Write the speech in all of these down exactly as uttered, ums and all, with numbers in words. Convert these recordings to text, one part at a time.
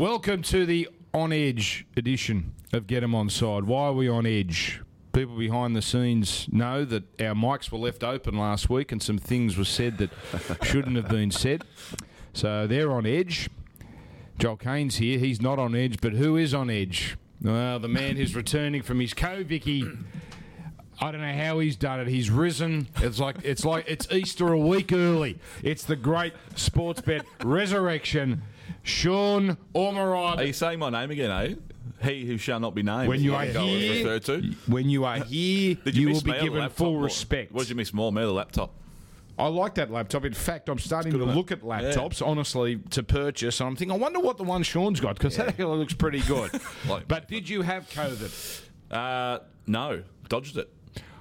Welcome to the On Edge edition of Get 'Em On Side. Why are we on edge? People behind the scenes know that our mics were left open last week and some things were said that shouldn't have been said. So they're on edge. Joel Kane's here. He's not on edge, but who is on edge? Well, the man who's returning from his co-vicky. I don't know how he's done it. He's risen. It's like it's like it's Easter a week early. It's the great sports bet resurrection. Sean Ormerod. Are you saying my name again, eh? He who shall not be named. When you are That's what I was here, referred to. when you are here, Did you, you miss will be me or the given laptop full more? respect. What did you miss more, me or the laptop? I like that laptop. In fact, I'm starting It's to good, look isn't at it? laptops, honestly, to purchase. And I'm thinking, I wonder what the one Sean's got, because that actually looks pretty good. Like- But did you have COVID? Uh, no, dodged it.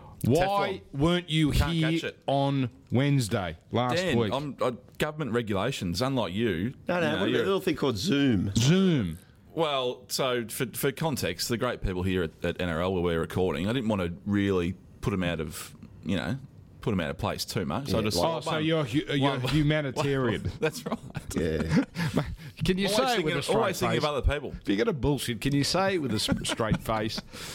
Why Teflon. weren't you Can't here catch it. on Wednesday last Dan, week? I'm, uh, government regulations, unlike you. No, no, you know, we've got a you're- little thing called Zoom. Zoom. Well, so for, for context, the great people here at, at N R L where we're recording, I didn't want to really put them out of, you know, put them out of place too much. So I Yeah, just Oh, so one- you're, hu- you're one- humanitarian. That's right. Yeah. Can you Always say it thinking, with a straight always thinking face? of other people. If you're going to bullshit, can you say it with a s- straight face?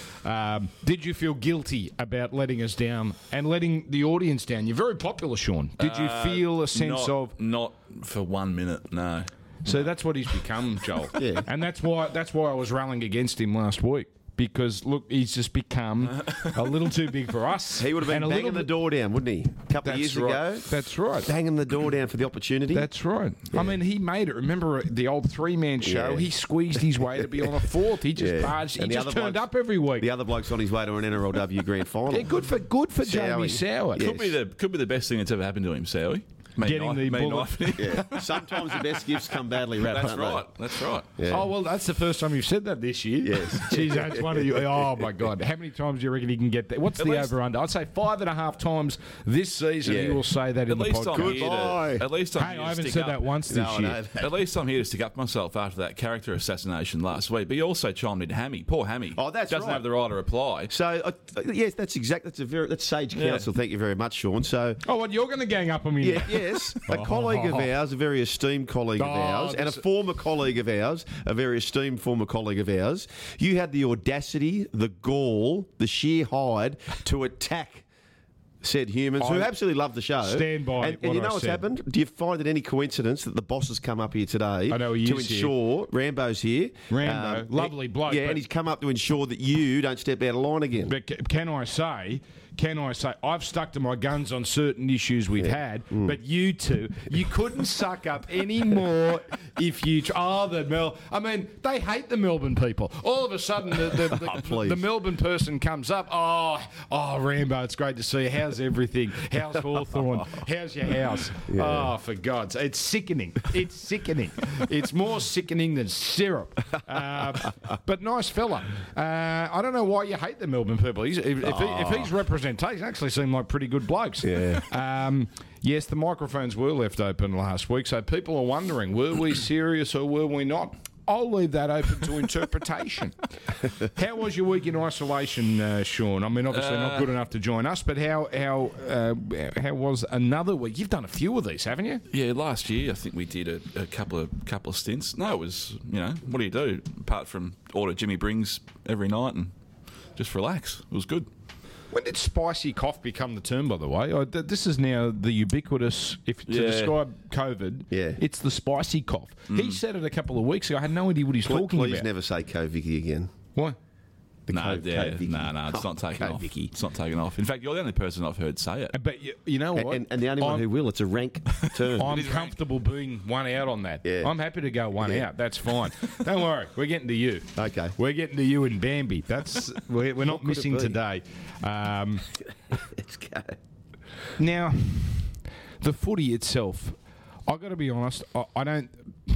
Um, did you feel guilty about letting us down and letting the audience down? You're very popular, Sean. Did you feel a sense not, of... Not for one minute, no. So that's what he's become, Joel. Yeah. And that's why that's why I was rallying against him last week. Because, look, he's just become a little too big for us. He would have been and a banging little the bit- door down, wouldn't he? A couple of That's years right. ago. That's right. Banging the door down for the opportunity. That's right. I mean, he made it. Remember the old three-man show? Yeah. He squeezed his way to be on a fourth. He just Yeah. barged. He And the just other turned blokes- up every week. the other bloke's on his way to an N R L W grand final. Yeah, good for good for Jamie Sowie. Sauer. Yeah. Could be the could be the best thing that's ever happened to him, Sowie. Me Getting knife- the me bullet. knifing him. Yeah. Sometimes the best gifts come badly wrapped. That's aren't they? right. That's right. Yeah. Oh, well, that's the first time you've said that this year. Yes. Jeez, that's one of you. Oh, my God. How many times do you reckon he can get that? What's At the least- over-under? I'd say five and a half times this season Yeah. he will say that in At the least I'm podcast. here Goodbye. to, At least I'm Hey, here I to haven't stick said up. that once this No, I year. know that. At least I'm here to stick up for myself after that character assassination last week. But you also chimed in Hammy. Poor Hammy. Oh, that's Doesn't right. have the right to reply. So, uh, yes, that's exact. That's a very that's sage Yeah. counsel. Thank you very much, Sean. So, Oh, what, you're going to gang up on me yeah, now? yes, a colleague of ours, a very esteemed colleague of Oh, ours, and a this- former colleague of ours, a very esteemed former colleague of ours. You had the audacity, the gall, the sheer hide to attack said humans who I absolutely love the show. stand by And, what and you I know what's said. happened? Do you find it any coincidence that the boss has come up here today I know he to is here. ensure Rambo's here? Um, Rambo, lovely bloke, Yeah, but- and he's come up to ensure that you don't step out of line again. But c- can I say, can I say, I've stuck to my guns on certain issues we've had, Mm. but you two, you couldn't suck up any more if you. Tr- oh, the Mel. I mean, they hate the Melbourne people. All of a sudden, the, the, the, Oh, please. the Melbourne person comes up. Oh, oh, Rambo, it's great to see you. How's everything? How's Hawthorn? How's your house? Oh, for God's sake. It's sickening. It's sickening. It's more sickening than syrup. Uh, but nice fella. Uh, I don't know why you hate the Melbourne people. He's, if, if, he, if he's representation, actually seem like pretty good blokes. Yeah. Um, yes, the microphones were left open last week, so people are wondering, were we serious or were we not? I'll leave that open to interpretation. How was your week in isolation, uh, Sean? I mean, obviously not good enough to join us, but how how uh, how was another week? You've done a few of these, haven't you? Yeah, last year I think we did a, a couple of couple of stints. No, it was you know what do you do apart from order Jimmy Brings every night and just relax. It was good. When did spicy cough become the term, by the way? I, th- this is now the ubiquitous, if to Yeah. describe COVID, Yeah. it's the spicy cough. He said it a couple of weeks ago. I had no idea what he's Please, talking please about. never say co-Vicky again. What? The No, co- yeah, co-Vicky. no, no, it's Oh, not taking off. co-Vicky. It's not taking off. In fact, you're the only person I've heard say it. But you, you know what? And, and the only one I'm- who will, it's a rank term. I'm is rank. comfortable being one out on that. Yeah. I'm happy to go one Yeah. out. That's fine. Don't worry. We're getting to you. Okay. We're getting to you and Bambi. That's we're, we're not could it missing be? today. Um, Let's go. now, the footy itself, I've got to be honest. I, I don't.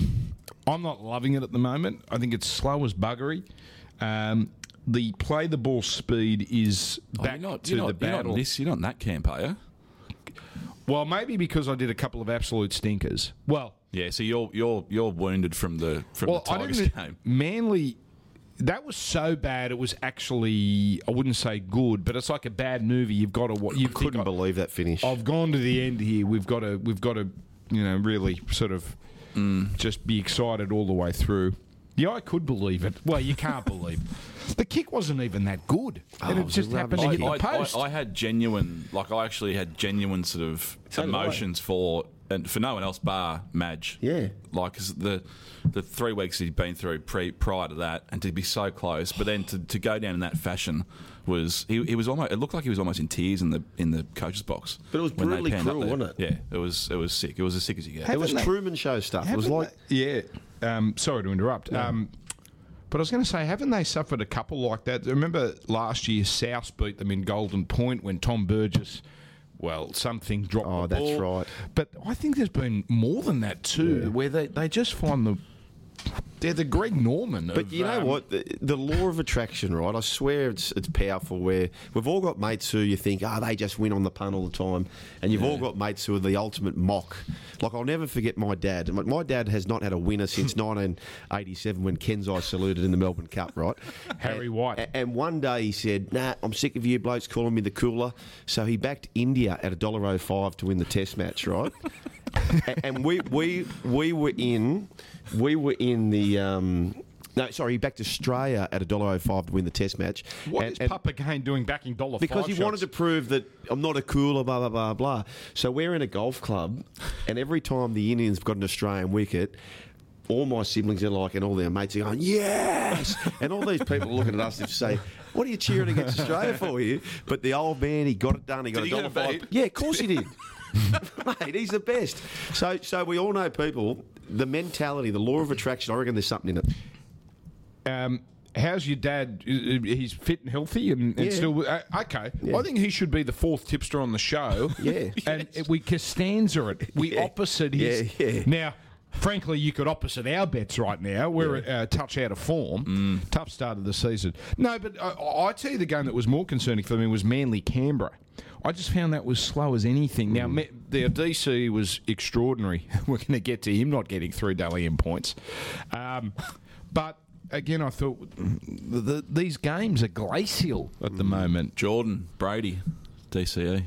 I'm not loving it at the moment. I think it's slow as buggery. Um, the play the ball speed is Oh, back you're not, to you're the not, you're not battle. in this, you're not in that camp, are you? Well, maybe because I did a couple of absolute stinkers. Well, Yeah, so you're you're you're wounded from the from well, the I Tigers didn't. game. Manly, that was so bad. It was actually, I wouldn't say good, but it's like a bad movie. You've got to. wa- You Couldn't think, believe that finish. I've gone to the end here. We've got to. We've got to. You know, really sort of Mm. just be excited all the way through. Yeah, I could believe it. Well, you can't believe it. The kick wasn't even that good. and Oh, it it was just a happened to rubbish hit I, the I, post. I, I had genuine, like I actually had genuine sort of So did I. emotions for, and for no one else bar Madge. Yeah. Like 'cause the the three weeks he'd been through pre, prior to that, and to be so close, but then to, to go down in that fashion was he, he was almost. It looked like he was almost in tears in the in the coach's box. But it was when they brutally panned up cruel, there. wasn't it? Yeah, it was. It was sick. It was as sick as you get. It was Haven't they- Truman Show stuff. It was Haven't like they- yeah. Um, sorry to interrupt. Um, but I was going to say, haven't they suffered a couple like that? Remember last year, South beat them in Golden Point when Tom Burgess, well, something dropped. Oh, the that's ball. right. But I think there's been more than that too, where they, they just find the they're the Greg Norman. But of, you know um, what? The, the law of attraction, right? I swear it's it's powerful where we've all got mates who you think, oh, they just win on the pun all the time. And you've all got mates who are the ultimate mock. Like, I'll never forget my dad. My, my dad has not had a winner since nineteen eighty-seven when Kensai saluted in the Melbourne Cup, right? Harry and, White. a- And one day he said, nah, I'm sick of you blokes calling me the cooler. So he backed India at one dollar oh five to win the test match, right? A- and we, we, we were in... We were in the... Um, no, sorry, he backed Australia at one dollar oh five to win the test match. What And- is and- Pup again doing backing dollar because five he wanted to shots? prove that I'm not a cooler, blah, blah, blah, blah. So we're in a golf club, and every time the Indians have got an Australian wicket, all my siblings are like, and all their mates are going, yes! And all these people are looking at us and say, what are you cheering against Australia for here? But the old man, he got it done. He got Did a he dollar get a five. beat? Yeah, of course he did. Mate, he's the best. So, so we all know people, the mentality, the law of attraction, I reckon there's something in it. Um, how's your dad? He's fit and healthy and, and Yeah. still uh, okay. Yeah. I think he should be the fourth tipster on the show. Yeah. and we Costanza it. We Yeah. opposite his. Yeah, yeah. Now, frankly, you could opposite our bets right now. We're a touch out of form. Mm. Tough start of the season. No, but I, I tell you, the game that was more concerning for me was Manly Canberra. I just found that was slow as anything. Now, Mm. me- the D C was extraordinary. We're going to get to him not getting three Dally M points. Um, but again, I thought the, the, these games are glacial at Mm. the moment. Jordan, Brady, D C E,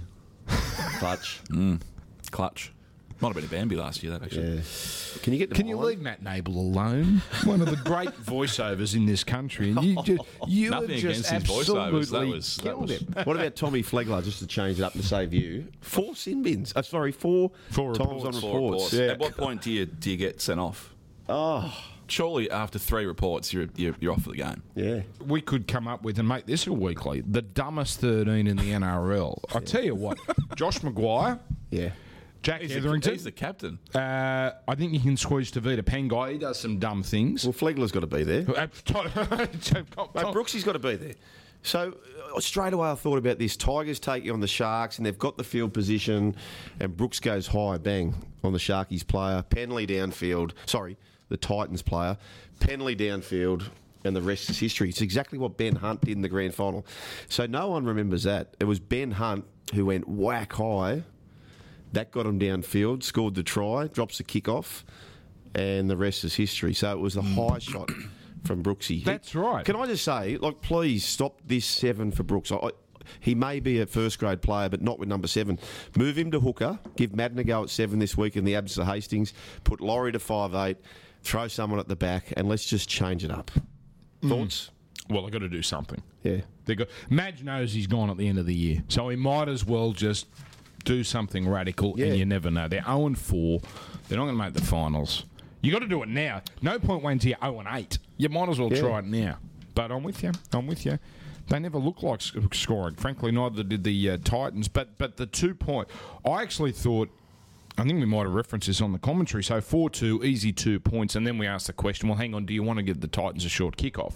Clutch. clutch. Might have been a Bambi last year, that actually. Yeah. Can you get to Can you mine? leave Matt Nable alone? One of the great voiceovers in this country. And you ju- you have Nothing just against his voiceovers. absolutely That was- that killed was- him. What about Tommy Flegler, just to change it up to save you? Four sin bins. Uh, sorry, four, Four times reports. on Four reports. reports. Yeah. At what point do you do you get sent off? Oh, Surely after three reports, you're you're, you're off for the game. yeah. We could come up with and make this a weekly. The dumbest thirteen in the N R L. I tell you what, Josh Maguire, Yeah. Jack He's the, Etherington. he's the captain. Uh, I think you can squeeze Tavita Pangai. He does some dumb things. Well, Flegler's got to be there. Uh, Tom- Tom- Mate, Brooksy's got to be there. So uh, straight away I thought about this. Tigers taking on the Sharks and they've got the field position and Brooks goes high, bang, on the Sharkies player. Penley downfield. Sorry, the Titans player. Penley downfield and the rest is history. It's exactly what Ben Hunt did in the grand final. So no one remembers that. It was Ben Hunt who went whack high. That got him downfield, scored the try, drops the kick off, and the rest is history. So it was a high shot from Brooksy. That's right. Can I just say, like, please stop this seven for Brooks. I, I, he may be a first grade player, but not with number seven. Move him to hooker. Give Madden a go at seven this week in the absence of Hastings. Put Laurie to five eight. Throw someone at the back, and let's just change it up. Thoughts? Well, I've got to do something. Yeah. They got Madge knows he's gone at the end of the year, so he might as well just do something radical. Yeah. And you never know. They're zero and four. They're not going to make the finals. You got to do it now. No point waiting till you're zero and eight. You might as well Yeah. try it now. But I'm with you. I'm with you. They never looked like sc- scoring. Frankly, neither did the uh, Titans. But but the two point, I actually thought. I think we might have referenced this on the commentary. So four two, easy two points, and then we asked the question, well, hang on, do you want to give the Titans a short kickoff?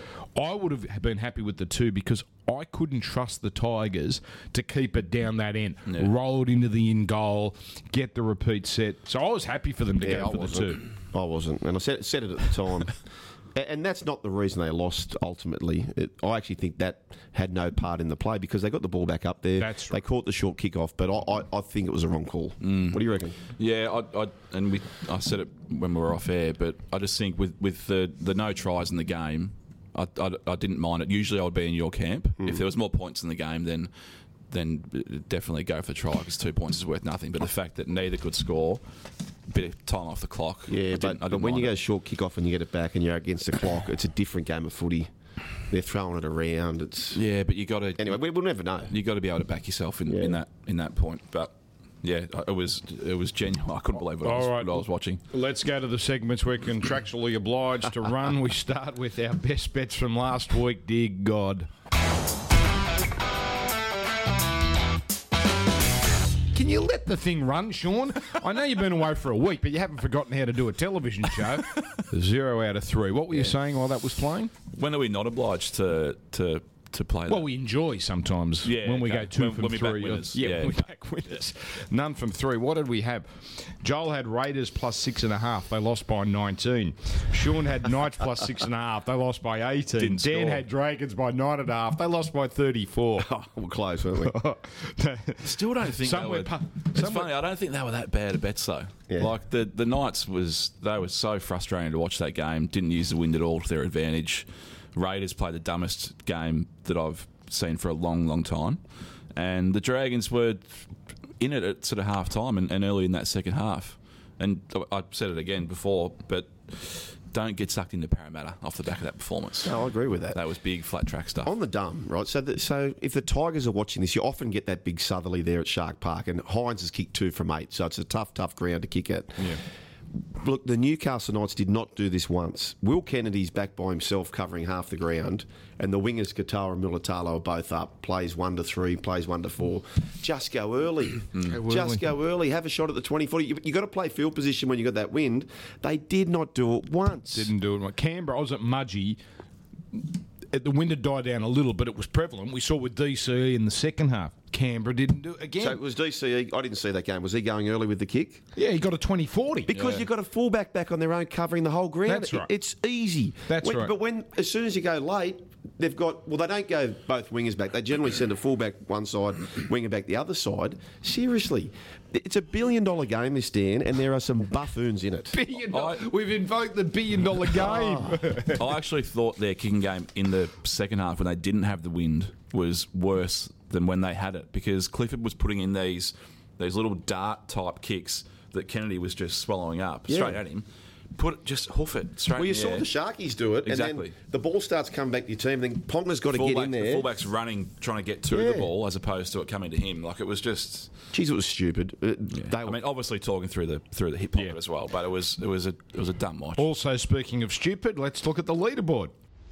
I would have been happy with the two because I couldn't trust the Tigers to keep it down that end. Yeah. Roll it into the in goal, get the repeat set. So I was happy for them to Yeah, go I for the wasn't. two. I wasn't, and I said, said it at the time. A- And that's not the reason they lost ultimately. It, I actually think that had no part in the play because they got the ball back up there. That's They right. caught the short kickoff, but I, I, I think it was a wrong call. What do you reckon? Yeah, I, I and we I said it when we were off air, but I just think with with the the no tries in the game, I, I, I didn't mind it. Usually I would be in your camp. If there was more points in the game, then then definitely go for the try because two points is worth nothing. But the fact that neither could score, bit of time off the clock. Yeah, I didn't- but, I didn't but when you mind go it. short kick off and you get it back and you're against the clock, it's a different game of footy. They're throwing it around. It's Yeah, but you got to anyway. We, we'll never know. you got to be able to back yourself in, Yeah. in that in that point. But yeah, it was it was genuine. I couldn't believe what, I was, All right. what I was watching. Let's go to the segments we're contractually obliged to run. We start with our best bets from last week. Dear God. Can you let the thing run, Sean? I know you've been away for a week, but you haven't forgotten how to do a television show. Zero out of three. What were you saying while that was playing? When are we not obliged to to to play that? Well, we enjoy sometimes Yeah, when we okay. go two When- from when we back three. winners. Yeah, Yeah, when we okay. back winners. None from three. What did we have? Joel had Raiders plus six and a half. They lost by nineteen. Sean had Knights plus six and a half. They lost by eighteen. Didn't Dan score. had Dragons by nine and a half. They lost by thirty-four. Oh, we're close, weren't we? Still don't think Somewhere they were. pu- It's somewhere- funny. I don't think they were that bad at bets though. Yeah. Like the the Knights was they were so frustrating to watch that game. Didn't use the wind at all to their advantage. Raiders played the dumbest game that I've seen for a long, long time, and the Dragons were in it at sort of half time and, and early in that second half. And I said it again before, but don't get sucked into Parramatta off the back of that performance. No, I agree with that. That was big flat track stuff. On the dumb, right? So, that, so if the Tigers are watching this, you often get that big southerly there at Shark Park, and Hines has kicked two from eight, so it's a tough, tough ground to kick at. Yeah. Look, the Newcastle Knights did not do this once. Will Kennedy's back by himself covering half the ground, and the wingers Katoa and Mulatalo are both up. Plays one to three, plays one to four. Just go early. Go Just early. go early. Have a shot at the twenty forty. You've you got to play field position when you got that wind. They did not do it once. Didn't do it. Canberra, I was at Mudgee. It- The wind had died down a little, but it was prevalent. We saw with D C E in the second half. Canberra didn't do it again. So it was D C E. I didn't see that game. Was he going early with the kick? yeah, he got a twenty forty. Because Yeah. you've got a fullback back on their own covering the whole ground. That's right. It's easy. That's When- right. But when as soon as you go late, they've got well, they don't go both wingers back. They generally send a fullback one side, winger back the other side. Seriously, it's a billion dollar game, this Dan, and there are some buffoons in it. Billion dollar, I- we've invoked the billion dollar game. I actually thought their kicking game in the second half when they didn't have the wind was worse than when they had it because Clifford was putting in these these little dart type kicks that Kennedy was just swallowing up Yeah. straight at him. Put just hoof it straight. Well, you in the saw air. the Sharkies do it, and Exactly. then the ball starts coming back to your team. Then Ponga's got to get Fullback, in the there. fullback's running, trying to get to Yeah. the ball as opposed to it coming to him. Like it was just. Jeez, it was stupid. Uh, They I were mean, obviously talking through the through the hip pocket Yeah. as well, but it was it was a it was a dumb watch. Also, speaking of stupid, let's look at the leaderboard.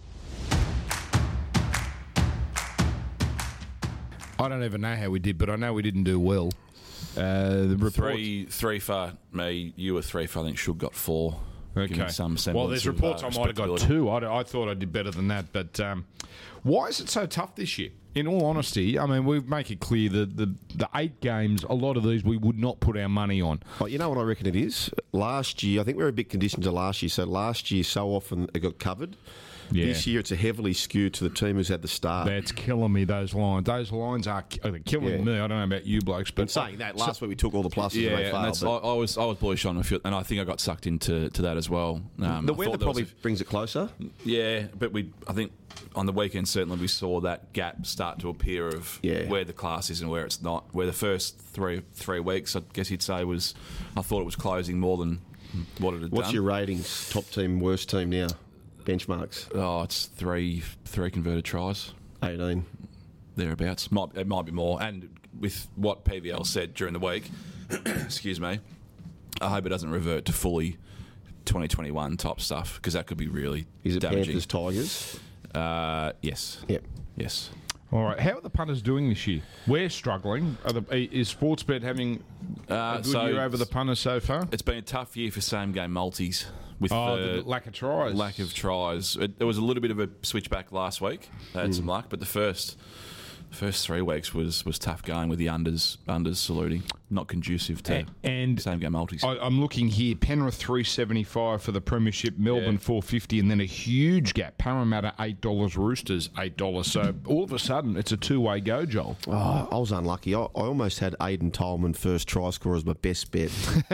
I don't even know how we did, but I know we didn't do well. Uh, the reports. Three three for me. You were three for. I think Shug got four. Give me some semblance well, there's of, reports uh, I might have got respectability. two. I, I thought I did better than that. But um, why is it so tough this year? In all honesty, I mean, we make it clear that the, the eight games, a lot of these we would not put our money on. Oh, you know what I reckon it is? Last year, I think we were a bit conditioned to last year. So last year, so often it got covered. Yeah. This year, it's a heavily skewed to the team who's had the start. That's killing me, those lines. Those lines are ki- they're killing Yeah. me. I don't know about you blokes, but And saying that, last week we took all the pluses Yeah, and they and failed. that's, I, but I was I was bullish on Field, and I think I got sucked into to that as well. Um, the I weather thought there was probably brings it closer. a- yeah, but we I think on the weekend certainly we saw that gap start to appear of Yeah. where the class is and where it's not. Where the first three three weeks, I guess you'd say was I thought it was closing more than what it had What's done. your ratings? Top team, worst team now? Benchmarks? Oh, it's three three converted tries. eighteen. Thereabouts. Might, it might be more. And with what P V L said during the week, excuse me, I hope it doesn't revert to fully twenty twenty-one type stuff because that could be really Is it damaging. Panthers, Tigers? Uh, yes. Yep. Yes. all right. How are the punters doing this year? We're struggling. Are the, is Sportsbet having Uh, a good so year over the punters so far? It's been a tough year for same game multis with Oh, the, the lack of tries. lack of tries. It, there was a little bit of a switchback last week. They had some luck, but the first first three weeks was, was tough going with the unders unders saluting. Not conducive to and same game multis. I, I'm looking here. Penrith three seventy five for the premiership. Melbourne Yeah. four fifty, and then a huge gap. Parramatta eight dollars. Roosters eight dollars. So all of a sudden, it's a two way go, Joel. Oh, I was unlucky. I, I almost had Aidan Tolman first try scorer as my best bet.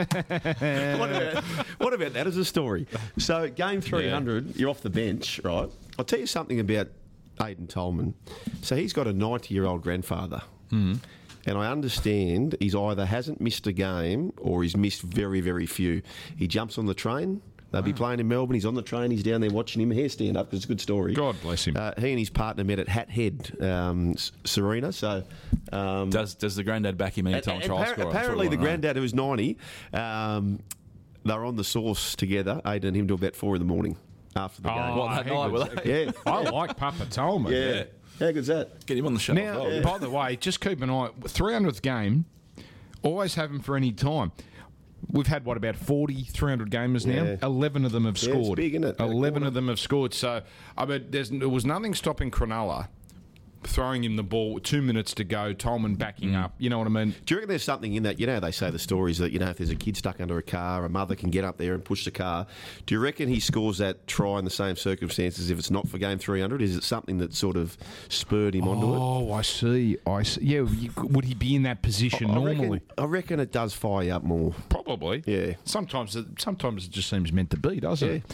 what, about, what about that as a story? So, game three hundred, you're off the bench, right? I'll tell you something about Aidan Tolman. So, he's got a ninety-year-old grandfather. And I understand he's either hasn't missed a game or he's missed very, very few. He jumps on the train. They'll be playing in Melbourne. He's on the train. He's down there watching him. Hair stand up because it's a good story. God bless him. Uh, he and his partner met at Hat Head, um, Serena. So um, Does does the granddad back him anytime and- try and scorer? appar- That's what I apparently, the wanna know. granddad who was ninety, um, they were on the sauce together, Aiden and him, till about four in the morning after the game. What, that how night, were good's- they? Yeah, I like Papa Tolman. yeah. How good's that? Get him on the show. Now, as well. by the way, just keep an eye. three hundredth game, always have him for any time. We've had, what, about forty, three hundred gamers now? Yeah. eleven of them have Yeah, it's scored. big, isn't it? At a eleven corner. of them have scored. So, I mean, there's, there was nothing stopping Cronulla throwing him the ball, two minutes to go, Tolman backing Mm. up. You know what I mean? Do you reckon there's something in that? You know, they say the stories that, you know, if there's a kid stuck under a car, a mother can get up there and push the car. Do you reckon he scores that try in the same circumstances if it's not for game three hundred? Is it something that sort of spurred him onto it? Oh, I see. I see. Yeah, you, would he be in that position I normally? reckon, I reckon it does fire you up more. Probably. Yeah. Sometimes it, sometimes it just seems meant to be, doesn't it?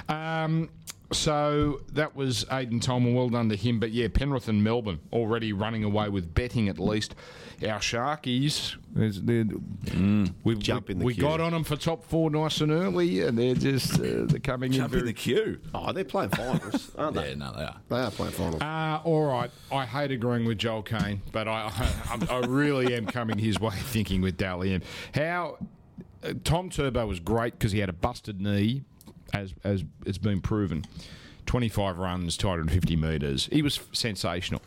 Um, so that was Aiden Tolman. Well done to him. But yeah, Penrith and Melbourne already running away with betting at least. Our Sharkies, there's- they're- we've, Jump we, in the we queue. got on them for top four nice and early, and they're just uh, they're coming Jump in in very. the queue. Oh, they're playing finals, aren't they? Yeah, no, they are. They are playing finals. Uh, all right, I hate agreeing with Joel Kane, but I I, I really am coming his way thinking with Dally M. How uh, Tom Turbo was great because he had a busted knee, as as it's been proven. twenty-five runs, two hundred fifty metres. He was sensational.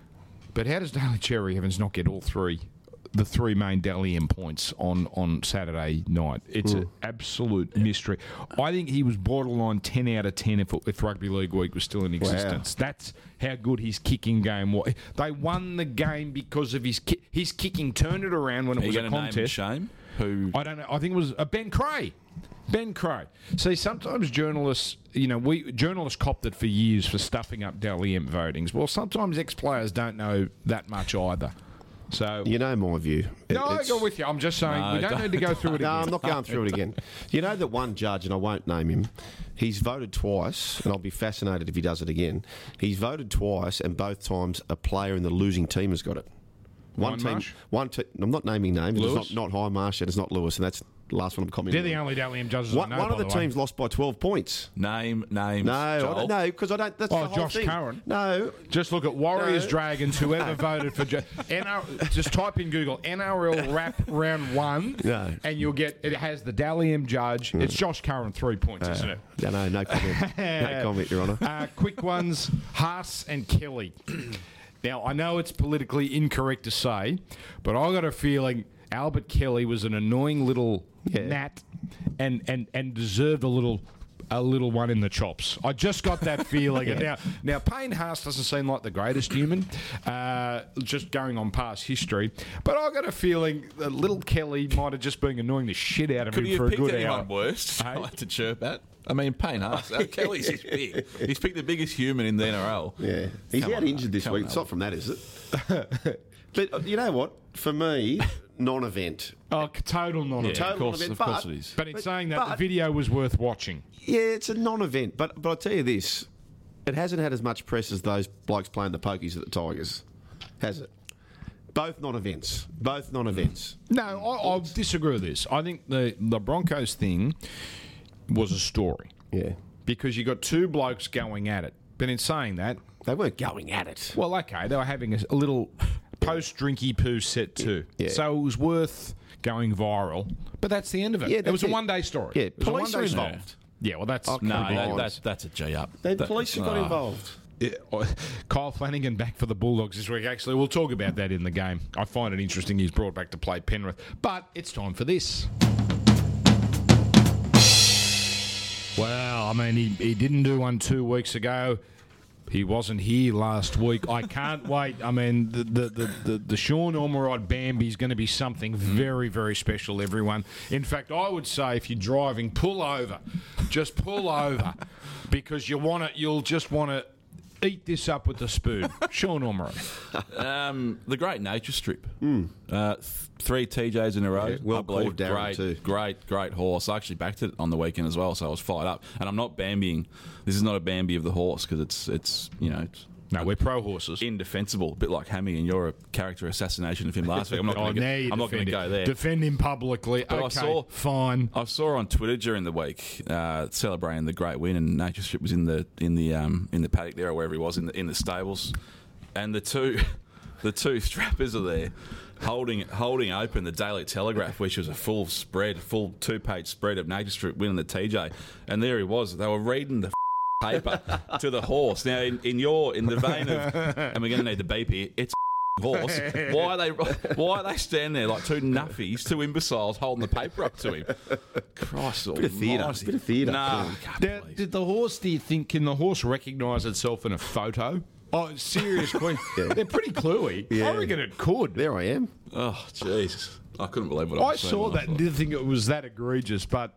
But how does Daly Cherry Evans not get all three, the three main Dally M points on, on Saturday night? It's an absolute mystery. I think he was borderline ten out of ten if, if Rugby League Week was still in existence. That's how good his kicking game was. They won the game because of his ki- his kicking turned it around when it Are you was a going to name and contest. shame? Who? I don't know. I think it was uh, Ben Cray. Ben Cray. See, sometimes journalists, you know, we journalists copped it for years for stuffing up Dally M votings. Well, sometimes ex-players don't know that much either. So, You know my view. It- no, I it's- go with you. I'm just saying No, we don't, don't- need to go through it No, again. I'm not going through it again. You know that one judge, and I won't name him, he's voted twice, and I'll be fascinated if he does it again. He's voted twice, and both times a player in the losing team has got it. One team, Hindmarsh? one te- I'm not naming names. Lewis? It's not, not Hindmarsh, and it's not Lewis, and that's the last one I'm commenting They're the on. only Dally M judges One, I know, one of by the way. teams lost by twelve points. Name, names. No, I Joel. don't know, because I don't. That's Oh, the whole Josh thing. Curran. No, Just look at Warriors, No. Dragons, whoever voted for... Jo- N R just type in Google N R L Wrap Round one, No. and you'll get... It has the Dally M judge. It's Josh Curran, three points, isn't it? no, no, no comment. No comment, Your Honour. Uh, quick ones, Haas and Kelly. Now, I know it's politically incorrect to say, but I got a feeling Albert Kelly was an annoying little Yeah. gnat and, and, and deserved a little a little one in the chops. I just got that feeling. And now, now, Payne Haas doesn't seem like the greatest human, uh, just going on past history, but I got a feeling that little Kelly might have just been annoying the shit out of Could him you for have a picked good anyone hour. worse Hey? like to chirp at? I mean, Payne Haas. Uh, Kelly's his big. He's picked the biggest human in the N R L. Yeah, he's Come out on, injured this come week. on, It's not from that, is it? But uh, you know what? For me, non-event. Oh, total non Yeah, Total of course, non-event, of course but- it is. But in But- saying that, the but- video was worth watching. Yeah, it's a non-event. But but I'll tell you this: it hasn't had as much press as those blokes playing the pokies at the Tigers, has it? Both non-events. Both non-events. No, I, I disagree with this. I think the the Broncos thing was a story Yeah, because you got two blokes going at it. But in saying that, they weren't going at it. well, okay, they were having a, a little post-drinky poo set too. Yeah. So it was worth going viral. But that's the end of it. Yeah, it was that's a it. one-day story. Yeah, It was a police are one-day story. involved. Yeah, well, that's Oh, No, Come that, on. that, that's a G up. The That- police have got ah. involved. Yeah, oh, Kyle Flanagan back for the Bulldogs this week. Actually, we'll talk about that in the game. I find it interesting he's brought back to play Penrith. But it's time for this. Well, I mean, he, he didn't do one two weeks ago. He wasn't here last week. I can't wait. I mean, the the, the, the, the Sean Ormerod Bambi is going to be something very, very special, everyone. In fact, I would say if you're driving, pull over. Just pull over because you want to. You'll just want to eat this up with a spoon. Sean Ormerod. Um, the Great Nature Strip. Uh, th- three T Js in a row. Yeah, well I believe. called, Darren, great, too. Great, great horse. I actually backed it on the weekend as well, so I was fired up. And I'm not Bambiing. This is not a Bambi of the horse because it's, it's, you know, it's No, we're pro horses. indefensible, a bit like Hammy, and you're a character assassination of him last week. I'm not Oh, going now you to defend go him. there. Defend him publicly. But I okay, saw- fine. I saw on Twitter during the week uh, celebrating the great win, and Nature Strip was in the in the um, in the paddock there, or wherever he was in the in the stables, and the two the two strappers are there. Holding holding open the Daily Telegraph, which was a full spread, full two page spread of Nature Strip winning the T J, and there he was. They were reading the paper to the horse. Now, in, in your in the vein of, and we're going to need the beep here. It's horse. Why are they why are they standing there like two nuffies, two imbeciles holding the paper up to him? Christ, Bit of theatre. almighty. Bit of theatre. Nah, you can't Now, believe. did the horse, do you think, can the horse recognise itself in a photo? Oh, serious question. They're pretty cluey. Yeah. I reckon it could. There I am. Oh, Jesus. I couldn't believe what I I was seeing saw last that and night. didn't think it was that egregious, but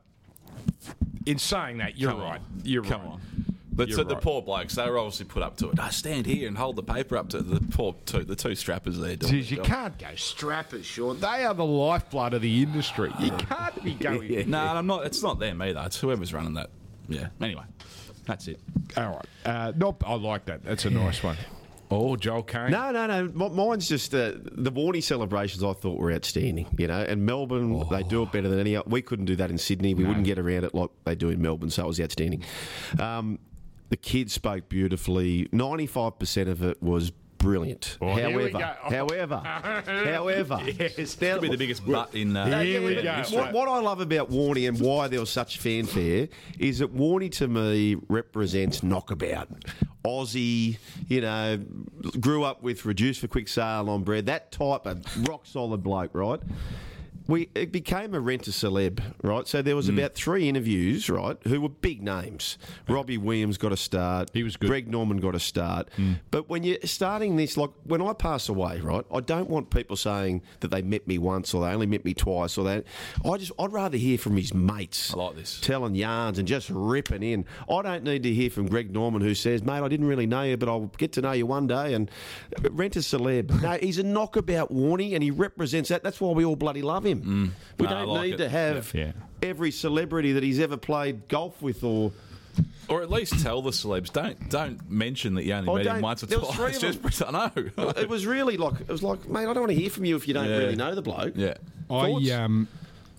in saying that, you're Come right. on. You're Come right. on. But You're so the right. poor blokes, they were obviously put up to it. I stand here and hold the paper up to the poor two, the two strappers there. doing Jeez, the you job. can't go strappers, Sean. They are the lifeblood of the industry. You can't be going. No, I'm not. It's not them either. It's whoever's running that. Yeah. Anyway, that's it. All right. Uh, no, I like that. That's a nice one. Oh, Joel Kane. No, no, no. M- Mine's just uh, the Warnie celebrations. I thought were outstanding. You know, and Melbourne they do it better than any. We couldn't do that in Sydney. We wouldn't get around it like they do in Melbourne. So it was outstanding. Um, the kids spoke beautifully. Ninety-five percent of it was brilliant. Oh, here we however, go. Oh. however, however, Yes. now- Be the biggest butt in. Uh, Here we in go. history. What, what I love about Warnie and why there was such fanfare is that Warnie to me represents knockabout. Aussie, you know, grew up with reduced for quick sale on bread, that type of rock solid bloke, right? We it became a rent a celeb, right? So there was about three interviews, right, who were big names. Robbie Williams got a start. He was good. Greg Norman got a start. But when you're starting this, like when I pass away, right, I don't want people saying that they met me once or they only met me twice or that. I just I'd rather hear from his mates. I like this. Telling yarns and just ripping in. I don't need to hear from Greg Norman who says, mate, I didn't really know you, but I'll get to know you one day and rent a celeb. No, he's a knockabout Warnie and he represents that. That's why we all bloody love him. We No, I don't like need it. to have Yeah. every celebrity that he's ever played golf with or... Or at least tell the celebs. Don't don't mention that you only Oh, met him don't- once or there was twice. three of Just I know. It was really like, it was like, mate, I don't want to hear from you if you don't Yeah. really know the bloke. Yeah. Thoughts? I um,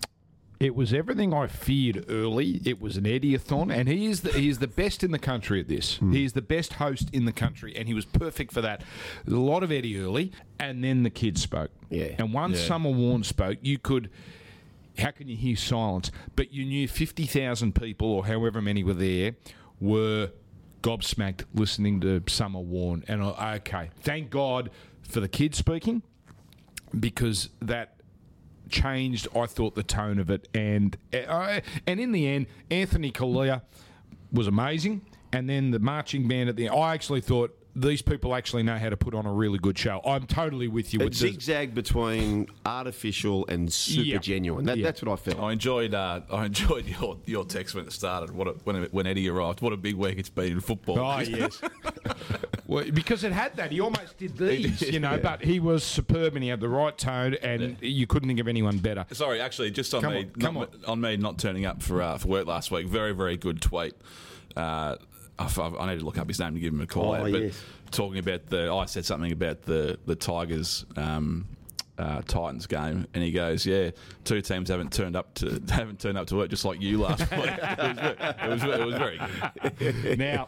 it was everything I feared early. It was an Eddie-a-thon, and he is the, he is the best in the country at this. He is the best host in the country, and he was perfect for that. A lot of Eddie early, and then the kids spoke. Yeah. And once Yeah. Summer Warne spoke, you could. How can you hear silence? But you knew fifty thousand people, or however many were there, were gobsmacked listening to Summer Warne. And I, okay, thank God for the kids speaking, because that changed, I thought, the tone of it. And uh, and in the end, Anthony Kalia was amazing. And then the marching band at the end, I actually thought these people actually know how to put on a really good show. I'm totally with you. It With the, zigzagged between artificial and super Yeah. genuine. That, Yeah. That's what I felt. I enjoyed uh, I enjoyed your, your text when it started. What a, when when Eddie arrived. What a big week it's been in football. Oh, yes. Well, because it had that. He almost did these, you know, but he was superb and he had the right tone, and you couldn't think of anyone better. Sorry, actually, just on Come me, on, come not, on me not turning up for uh, for work last week. Very, very good tweet. Uh, I, I need to look up his name to give him a call Oh, out. But yes. talking about the, I said something about the the Tigers. Um, uh, Titans game, and he goes, "Yeah, two teams haven't turned up to haven't turned up to work just like you last week." It was, it was, it was very good. Now,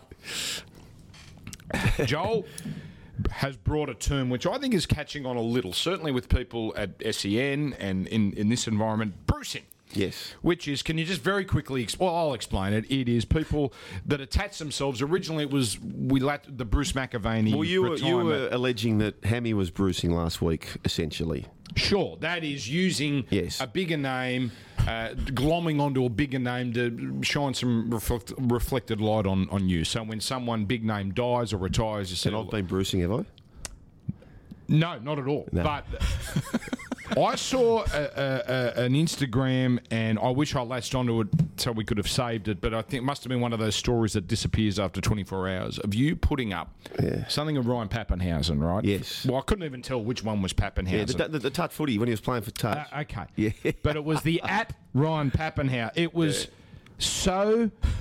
Joel has brought a term which I think is catching on a little, certainly with people at S E N and in, in this environment, brucing. Yes. Which is, can you just very quickly, exp- well, I'll explain it. It is people that attach themselves. Originally, it was we lacked the Bruce McAvaney Well, you were, you retirement. were alleging that Hammy was bruising last week, essentially. Sure, that is using Yes. a bigger name, uh, glomming onto a bigger name to shine some reflect, reflected light on, on you. So when someone big name dies or retires, you say, And I've been bruising, have I? no, not at all. But I saw a, a, a, an Instagram, and I wish I latched onto it so we could have saved it, but I think it must have been one of those stories that disappears after twenty-four hours of you putting up Yeah. something of Ryan Pappenhausen, right? Yes. Well, I couldn't even tell which one was Pappenhausen. Yeah, the, the, the touch footy when he was playing for touch. Uh, okay. Yeah. But it was the at Ryan Pappenhausen. It was so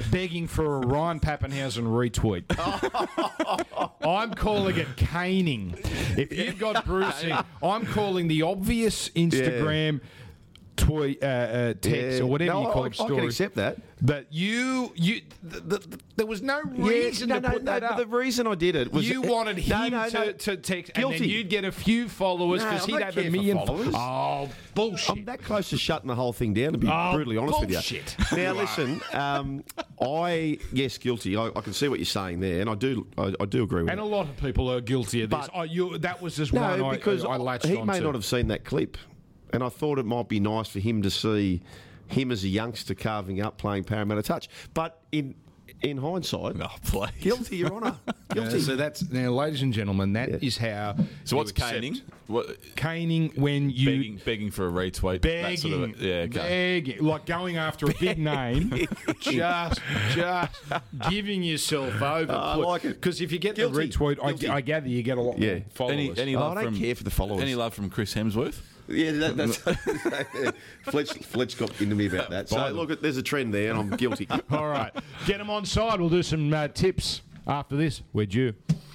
begging for a Ryan Pappenhausen retweet. I'm calling it caning. If you've got Brucey, I'm calling the obvious Instagram tweet, uh, uh, text, Yeah. or whatever No, you call I, it, I story. can accept that. But you, you, th th th there was no reason no, to no, put no, that but up. the reason I did it was You wanted No, him no, to, no. to text, Guilty. and then you'd get a few followers No, because I he'd don't have care a for million followers. Oh, bullshit! I'm that close to shutting the whole thing down, to be Oh, brutally honest bullshit. with you. Now, listen, um, I, yes, guilty. I, I can see what you're saying there, and I do I, I do agree with And it. a lot of people are guilty of this. But- Oh, you, that was just one No, I, because I, I latched he onto. may not have seen that clip, and I thought it might be nice for him to see him as a youngster carving up, playing Parramatta Touch. But in in hindsight, Oh, please. guilty, Your Honour. Guilty. Uh, so that's now, ladies and gentlemen, that Yeah. is how. So what's you accept- caning? What, Caning when you begging, begging for a retweet. that begging, sort of, yeah, okay. begging, like going after a big name, just, just giving yourself over. I like it. Because if you get Guilty. the retweet, Guilty. I, I gather you get a lot Yeah. more followers. Any, any Oh, love I don't from care for the followers. Any love from Chris Hemsworth? Yeah, that, that's Fletch, Fletch got into me about that. So look, there's a trend there, and I'm guilty. All right, get them on side. We'll do some uh, tips after this. We're due.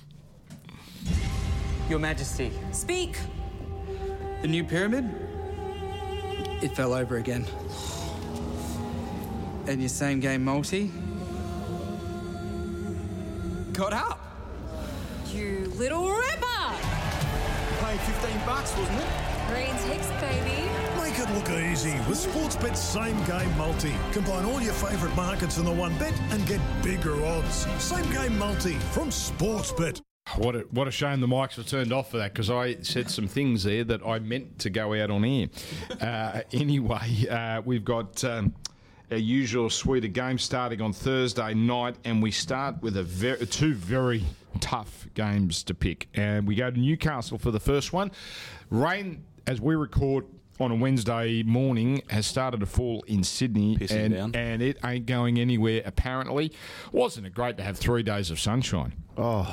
Your Majesty, Speak. the new pyramid, it fell over again. And your same game multi got up. You little ripper. Paying fifteen bucks, wasn't it? Green ticks, baby. Make it look easy with Sportsbet's Same Game Multi. Combine all your favourite markets in the one bet and get bigger odds. Same Game Multi from Sportsbet. What a, what a shame the mics were turned off for that, because I said some things there that I meant to go out on air. Uh, anyway, uh, we've got um, our usual suite of games starting on Thursday night, and we start with a ver- two very tough games to pick. And we go to Newcastle for the first one. Rain, as we record on a Wednesday morning, has started to fall in Sydney, Pissing and, down. and it ain't going anywhere apparently. Wasn't it great to have three days of sunshine? Oh,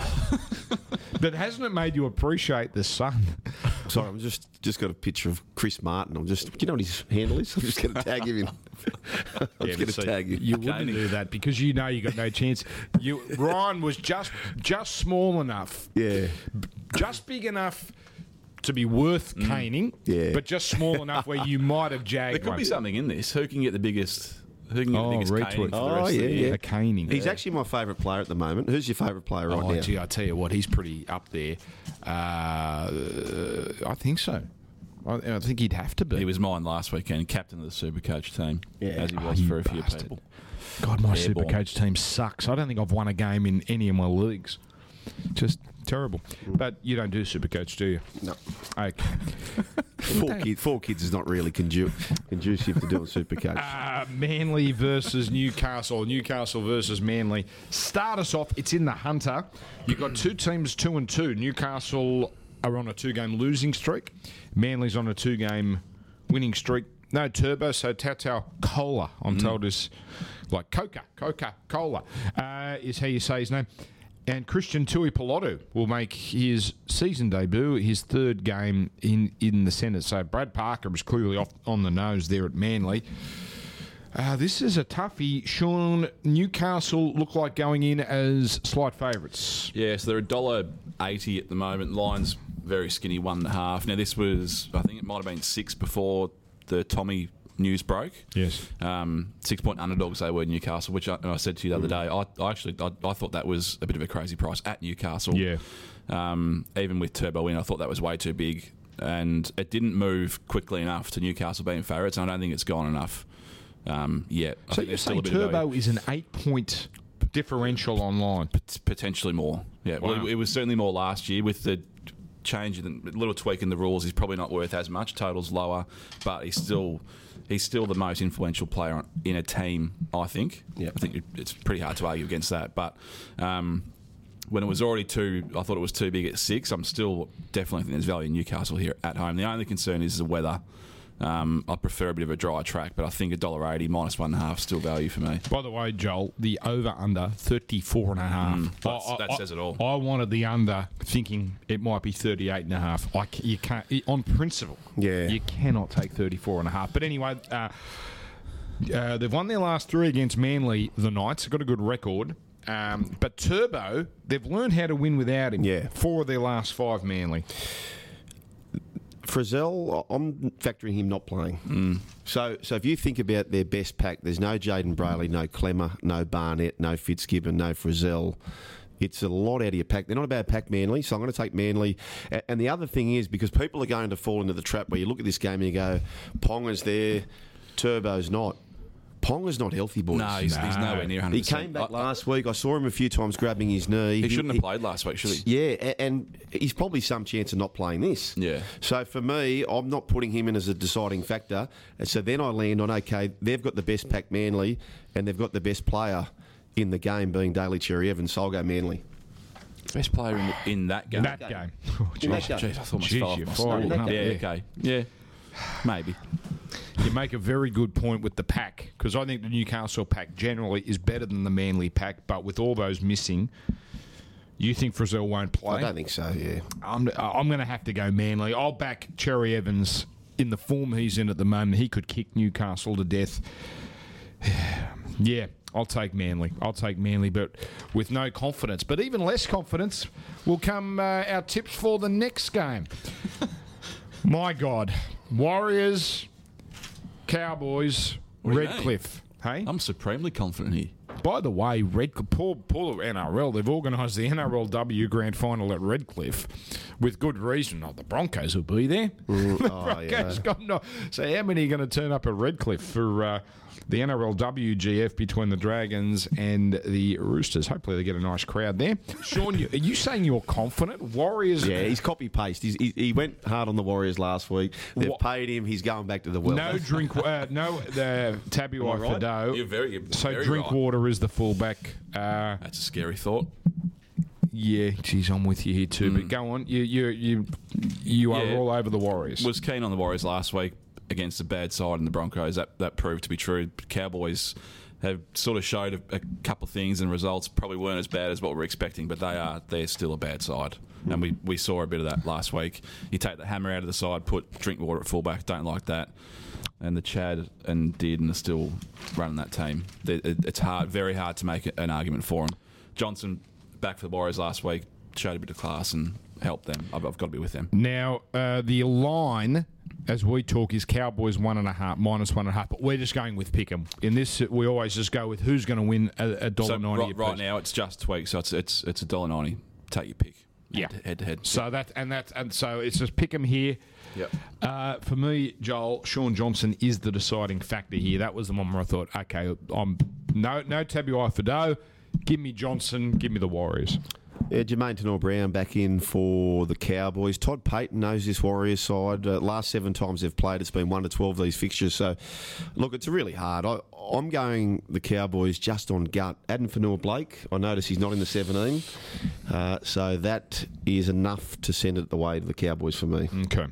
But hasn't it made you appreciate the sun? sorry, I'm just just got a picture of Chris Martin. I'm just, do you know what his handle is? I'm just going to tag him in. I'm just going to see, tag him. You wouldn't Caning. do that because you know you got no chance. You Ryan was just just small enough, Yeah. just big enough to be worth caning, Yeah. but just small enough where you might have There jagged could one. be something in this. Who can get the biggest? Who can get Oh, the biggest retweet. caning for the Oh, rest yeah, of the yeah. year? A caning. He's actually my favourite player at the moment. Who's your favourite player right Oh, now? gee, I tell you what, he's pretty up there. Uh, I think so. I, I think he'd have to be. He was mine last weekend, captain of the Supercoach team, Yeah. as he Oh, was you for a few bastard. people. God, my Airborne. Supercoach team sucks. I don't think I've won a game in any of my leagues. Just terrible. But you don't do Supercoach, do you? No. Okay. Four, kid, four kids is not really condu- conducive to doing Supercoach. Uh, Manly versus Newcastle. Newcastle versus Manly. Start us off. It's in the Hunter. You've got two teams, two and two. Newcastle are on a two-game losing streak. Manly's on a two-game winning streak. No turbo, so Tatau Cola, I'm told, is like Coca, Coca Cola, uh, is how you say his name. And Christian Tuipulotu will make his season debut, his third game in, in the Senate. So Brad Parker was clearly off on the nose there at Manly. Uh, this is a toughie. Sean, Newcastle look like going in as slight favourites. Yeah, so they're a dollar eighty at the moment. Line's very skinny, one and a half. Now this was, I think it might have been six before the Tommy news broke. Yes. Um, six point underdogs they were Newcastle, which I, I said to you the other day. I, I actually I, I thought that was a bit of a crazy price at Newcastle. Yeah. Um, even with Turbo in, I thought that was way too big, and it didn't move quickly enough to Newcastle being favourites. And I don't think it's gone enough um, yet. I So think you're there's still saying a bit of Turbo value. is an eight-point differential online? P- potentially more. Yeah, well, Wow. it, it was certainly more last year with the change, in the little tweak in the rules. He's probably not worth as much. Total's lower, but he's still he's still the most influential player in a team. I think. Yeah. I think it, it's pretty hard to argue against that. But um, when it was already two, I thought it was too big at six. I'm still definitely think there's value in Newcastle here at home. The only concern is the weather. Um, I prefer a bit of a dry track, but I think a dollar eighty minus one and a half still value for me. By the way, Joel, the over-under, thirty-four and a half. Mm, that's- that says it all. I wanted the under thinking it might be thirty-eight and a half. I c- you can't, on principle, Yeah. you cannot take thirty-four and a half. But anyway, uh, Uh, they've won their last three against Manly, the Knights. They've got a good record. Um, but Turbo, they've learned how to win without him. Yeah. Four of their last five, Manly. Frizzell, I'm factoring him not playing. Mm. So so if you think about their best pack, there's no Jaden Brayley, no Clemmer, no Barnett, no Fitzgibbon, no Frizzell. It's a lot out of your pack. They're not a bad pack, Manly, so I'm going to take Manly. And the other thing is, because people are going to fall into the trap where you look at this game and you go, Ponga's there, Turbo's not. Ponga's not healthy, boys. No, he's, he's nowhere near one hundred percent. He came back I, last week. I saw him a few times grabbing his knee. He, he shouldn't he, have played last week, should he? Yeah, and, and he's probably some chance of not playing this. Yeah. So for me, I'm not putting him in as a deciding factor. And so then I land on, okay, they've got the best pack, Manly, and they've got the best player in the game being Daly Cherry Evans, so I'll go Manly. Best player in, in that game? In that game. Oh, In that jeez. game. Jeez, I thought Jeez, myself. you're my firing soul. up, Yeah, yeah. okay. Yeah, maybe. You make a very good point with the pack, because I think the Newcastle pack generally is better than the Manly pack, but with all those missing, you think Frizzell won't play? I don't think so, yeah. I'm, I'm going to have to go Manly. I'll back Cherry Evans in the form he's in at the moment. He could kick Newcastle to death. Yeah, I'll take Manly. I'll take Manly, but with no confidence. But even less confidence will come uh, our tips for the next game. My God. Warriors, Cowboys, What do you Redcliffe. Hey? I'm supremely confident here. By the way, Redcliffe, poor, poor N R L, they've organised the N R L W Grand Final at Redcliffe with good reason. Oh, the Broncos will be there. Mm, the oh, Broncos yeah. got no. So how many are going to turn up at Redcliffe for uh, the N R L W G F between the Dragons and the Roosters? Hopefully they get a nice crowd there. Sean, you, are you saying you're confident? Warriors... Yeah, he's copy-paste. He's, he, he went hard on the Warriors last week. They've What? paid him. He's going back to the well. No drink, uh, no the Tabuai right? Fido. You're very, So very Drinkwater is the fullback. Uh, That's a scary thought. yeah, geez, I'm with you here too. But go on, you you you you are Yeah. all over the Warriors. Was keen on the Warriors last week against a bad side in the Broncos. That that proved to be true. Cowboys have sort of showed a, a couple of things and results probably weren't as bad as what we were expecting, but they are they're still a bad side. And we, we saw a bit of that last week. You take the hammer out of the side, put Drinkwater at fullback. Don't like that. And the Chad and Dearden are still running that team. They- it- It's hard, very hard to make an argument for them. Johnson back for the Warriors last week, showed a bit of class and helped them. I've, I've got to be with them. Now uh, the line, as we talk, is Cowboys one and a half, minus one and a half. But we're just going with Pick'em. In this, we always just go with who's going to win a, a dollar So ninety. right, right now it's just tweaked, so it's it's it's a dollar ninety. Take your pick. Yeah. head, head to head. So that and that and so it's just Pick'em here. Yep. Uh, for me, Joel, Sean Johnson is the deciding factor here. That was the one where I thought, okay, I'm no no Tabuai Fido. Give me Johnson. Give me the Warriors. Yeah, Jermaine Tenor-Brown back in for the Cowboys. Todd Payton knows this Warriors side. Uh, last seven times they've played, it's been one to twelve these fixtures. So, look, it's really hard. I, I'm going the Cowboys just on gut. Adam Fanua-Blake, I notice he's not in the seventeen. Uh, so that is enough to send it the way to the Cowboys for me. Okay.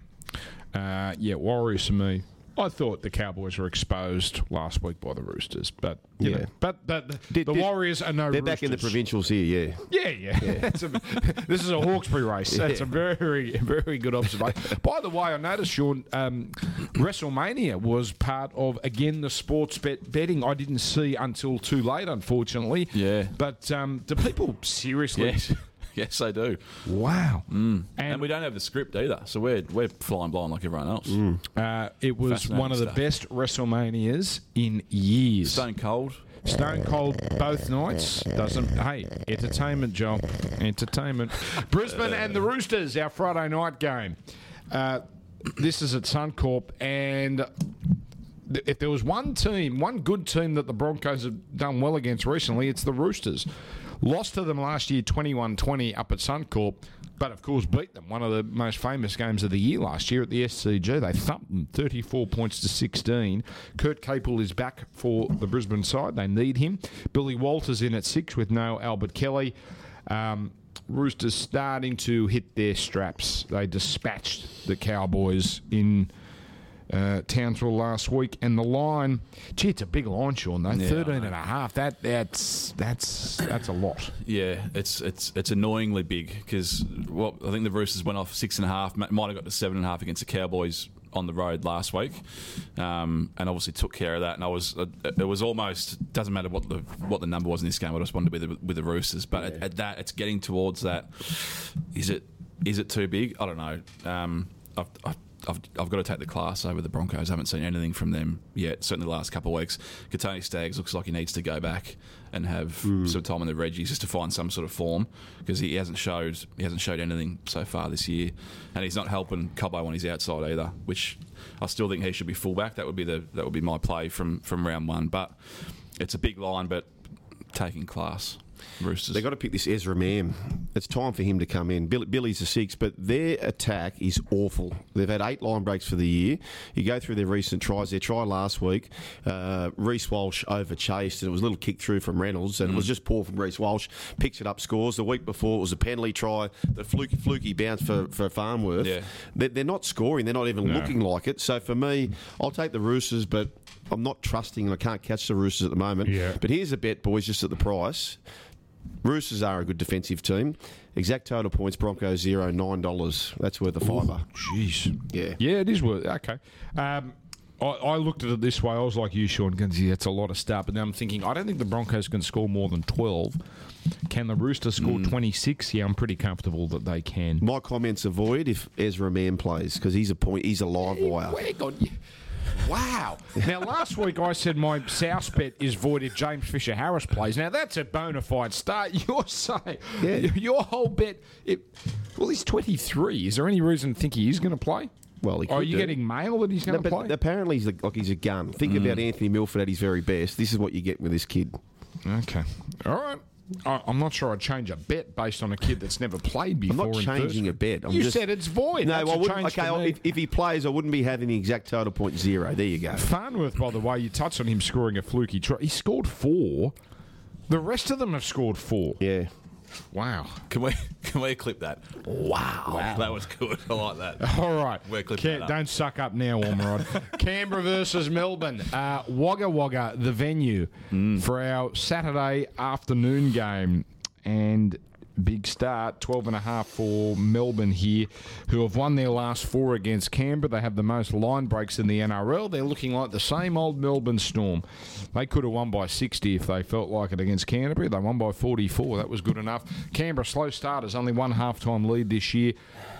Uh, yeah, Warriors for me. I thought the Cowboys were exposed last week by the Roosters, but you Yeah. know, but the, the, Did- the did- Warriors are no. They're back in the Roosters. provincials here, yeah. Yeah, yeah. That's a, this is a Hawkesbury race. That's a very, very good observation. By the way, I noticed, Sean, um, WrestleMania was part of, again, the sports bet betting. I didn't see until too late, unfortunately. Yeah. But um, do people seriously... Yes, yes, they do. Wow. And, And, we don't have the script either, so we're we're flying blind like everyone else. uh, it was Fascinating one of the stuff. best WrestleManias in years. Stone Cold. Stone Cold both nights. Doesn't hey, entertainment, Joel. Entertainment. Brisbane and the Roosters, our Friday night game. Uh, this is at Suncorp, and th- if there was one team, one good team that the Broncos have done well against recently, it's the Roosters. Lost to them last year twenty-one twenty up at Suncorp, but of course beat them. One of the most famous games of the year last year at the S C G. They thumped them thirty-four points to sixteen. Kurt Capel is back for the Brisbane side. They need him. Billy Walters in at six with no Albert Kelly. Um, Roosters starting to hit their straps. They dispatched the Cowboys in uh, Townsville last week, and the line, gee, it's a big line, Sean, though. Yeah, thirteen I and a half. That, that's, that's, that's a lot. Yeah, it's it's it's annoyingly big because well, I think the Roosters went off six and a half. Might have got to seven and a half against the Cowboys on the road last week, um, and obviously took care of that. And I was, uh, it was almost doesn't matter what the what the number was in this game. I just wanted to be the, with the Roosters, but yeah. at, at that, it's getting towards that. Is it is it too big? I don't know. Um, I've, I've I've, I've got to take the class over the Broncos. I haven't seen anything from them yet, certainly the last couple of weeks. Katoni Staggs looks like he needs to go back and have mm. some time in the Reggies just to find some sort of form, because he hasn't showed he hasn't showed anything so far this year, and he's not helping Cobbo when he's outside either, which I still think he should be fullback. That would be the that would be my play from, from round one. But it's a big line, but taking class. Roosters. They've got to pick this Ezra Mam. It's time for him to come in. Bill, Billy's a six, but their attack is awful. They've had eight line breaks for the year. You go through their recent tries. Their try last week, uh, Reece Walsh over-chased, and it was a little kick through from Reynolds, and mm. it was just poor from Reece Walsh. Picks it up, scores. The week before, it was a penalty try, the fluky, fluky bounce for, for Farnworth. Yeah. They're, they're not scoring. They're not even no. looking like it. So for me, I'll take the Roosters, but I'm not trusting, and I can't catch the Roosters at the moment. Yeah. But here's a bet, boys, just at the price. Roosters are a good defensive team. Exact total points, Broncos zero, nine dollars. That's worth a fiver. Jeez. Yeah. Yeah, it is worth Okay. Um, I, I looked at it this way. I was like you, Sean. That's a lot of stuff. But then I'm thinking, I don't think the Broncos can score more than twelve. Can the Roosters score mm. twenty-six? Yeah, I'm pretty comfortable that they can. My comments are void if Ezra Mam plays, because he's a point. He's a live wire. Hang on. Wow. Now, last week I said my South bet is void if James Fisher-Harris plays. Now, that's a bona fide start. You're saying, yeah. your whole bet, it, well, he's twenty-three. Is there any reason to think he is going to play? Well, he could Are you do. getting mail that he's going to no, play? Apparently, he's like, like he's a gun. Think mm. about Anthony Milford at his very best. This is what you get with this kid. Okay. All right. I, I'm not sure I'd change a bet based on a kid that's never played before. I'm not changing a bet. I'm you just, said it's void. No, that's I wouldn't. Okay, if, if he plays, I wouldn't be having the exact total point zero. There you go. Farnworth, by the way, you touched on him scoring a fluky try. He scored four. The rest of them have scored four. Yeah. Wow. Can we can we clip that? Wow. wow. That was good. I like that. All right. We're clipping that up. Don't suck up now, Ormerod. Canberra versus Melbourne. Uh, Wagga Wagga, the venue mm. for our Saturday afternoon game. And big start, twelve and a half for Melbourne here, who have won their last four against Canberra. They have the most line breaks in the N R L. They're looking like the same old Melbourne Storm. They could have won by sixty if they felt like it against Canterbury. They won by forty-four. That was good enough. Canberra, slow starters, only one half-time lead this year.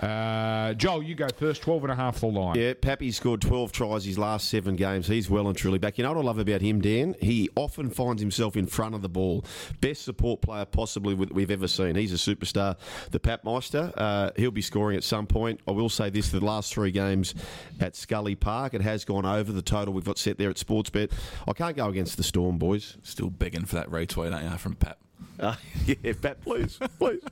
Uh, Joel, you go first, twelve and a half for the line. Yeah, Pappy scored twelve tries his last seven games. He's well and truly back. You know what I love about him, Dan? He often finds himself in front of the ball. Best support player possibly we've ever seen. He's a superstar. The Pap Meister, uh, he'll be scoring at some point. I will say this, the last three games at Scully Park, it has gone over the total we've got set there at Sportsbet. I can't go against the Storm, boys. Still begging for that retweet, aren't you, from Pap? Uh, yeah, Pat, please, please.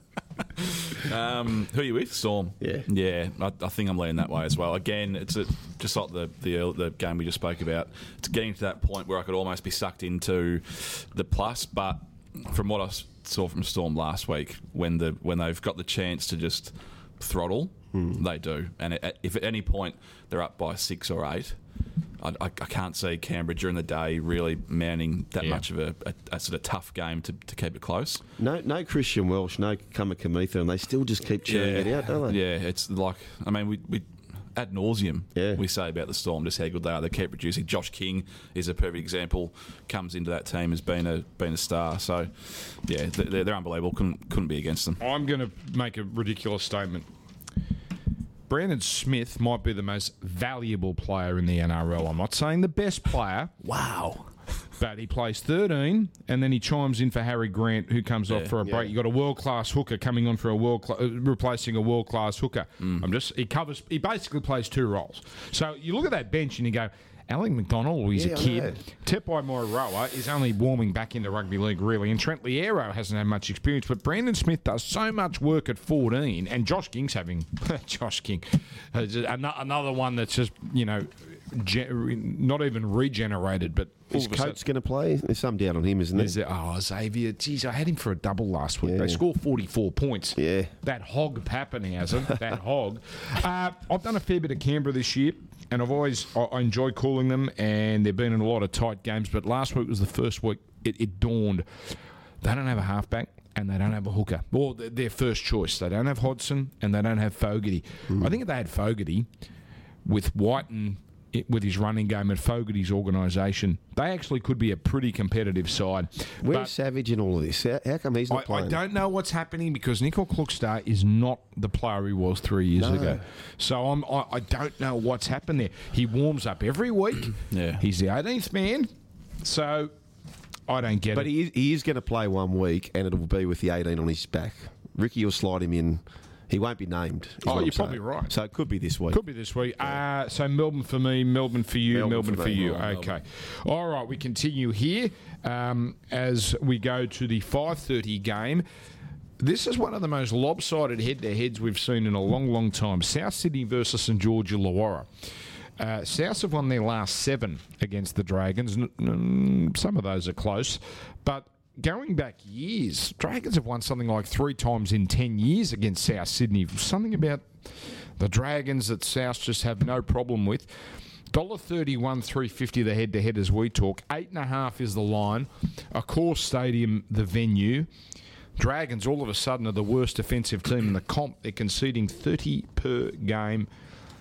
um, who are you with? Storm. Yeah, yeah. I, I think I'm leaning that way as well. Again, it's a, just like the, the the game we just spoke about. It's getting to that point where I could almost be sucked into the plus. But from what I saw from Storm last week, when the when they've got the chance to just throttle, hmm. they do. And at, if at any point they're up by six or eight, I, I, I can't see Canberra during the day really mounting that yeah. much of a, a, a sort of tough game to, to keep it close. No, no Christian Welsh, no Kamikamitha, and they still just keep churning yeah. it out, don't they? Yeah, it's like, I mean, we, we ad nauseum yeah. we say about the Storm, just how good they are. They keep producing. Josh King is a perfect example. Comes into that team as being a being a star. So, yeah, they're, they're unbelievable. Couldn't couldn't be against them. I'm going to make a ridiculous statement. Brandon Smith might be the most valuable player in the N R L. I'm not saying the best player. Wow. But he plays thirteen, and then he chimes in for Harry Grant, who comes yeah, off for a break. Yeah. You got a world-class hooker coming on for a world, cl- uh, replacing a world-class hooker. Mm. I'm just he covers. He basically plays two roles. So you look at that bench and you go, Alec McDonald, who he's yeah, a kid. Tepai Moeroa is only warming back into rugby league, really. And Trent Liero hasn't had much experience. But Brandon Smith does so much work at fourteen. And Josh King's having... Josh King. Uh, another one that's just, you know, ge- not even regenerated, but... Is Coates going to play? There's some doubt on him, isn't there? Is there? Oh, Xavier. Geez, I had him for a double last week. Yeah. They scored forty-four points. Yeah. That hog Pappenhausen, that hog. Uh, I've done a fair bit of Canberra this year, and I've always I, I enjoy calling them, and they've been in a lot of tight games, but last week was the first week it, it dawned. They don't have a halfback, and they don't have a hooker. Well, their first choice. They don't have Hodgson, and they don't have Fogarty. Mm. I think if they had Fogarty... with Whiten, it, with his running game and Fogarty's organisation, they actually could be a pretty competitive side. Where's But Savage in all of this? How, how come he's not I, I playing? don't know what's happening because Nicol Klukstar is not the player he was three years No. ago. So I'm, I, I don't know what's happened there. He warms up every week. Yeah. He's the eighteenth man. So I don't get But it. he is, he is going to play one week, and it'll be with the eighteen on his back. Ricky will slide him in. He won't be named. is Oh, what I'm you're probably saying. right. So it could be this week. Could be this week. Uh, so Melbourne for me, Melbourne for you, Melbourne, Melbourne for, for me. you. Oh, okay. All right, we continue here um, as we go to the five thirty game. This is one of the most lopsided head-to-heads we've seen in a long, long time. South Sydney versus St George Illawarra. Uh, South have won their last seven against the Dragons. N- n- some of those are close, but going back years, Dragons have won something like three times in ten years against South Sydney. Something about the Dragons that South just have no problem with. one dollar thirty-one, three fifty the head-to-head as we talk. Eight and a half is the line. Accor Stadium, the venue. Dragons all of a sudden are the worst defensive team in the comp. They're conceding thirty per game.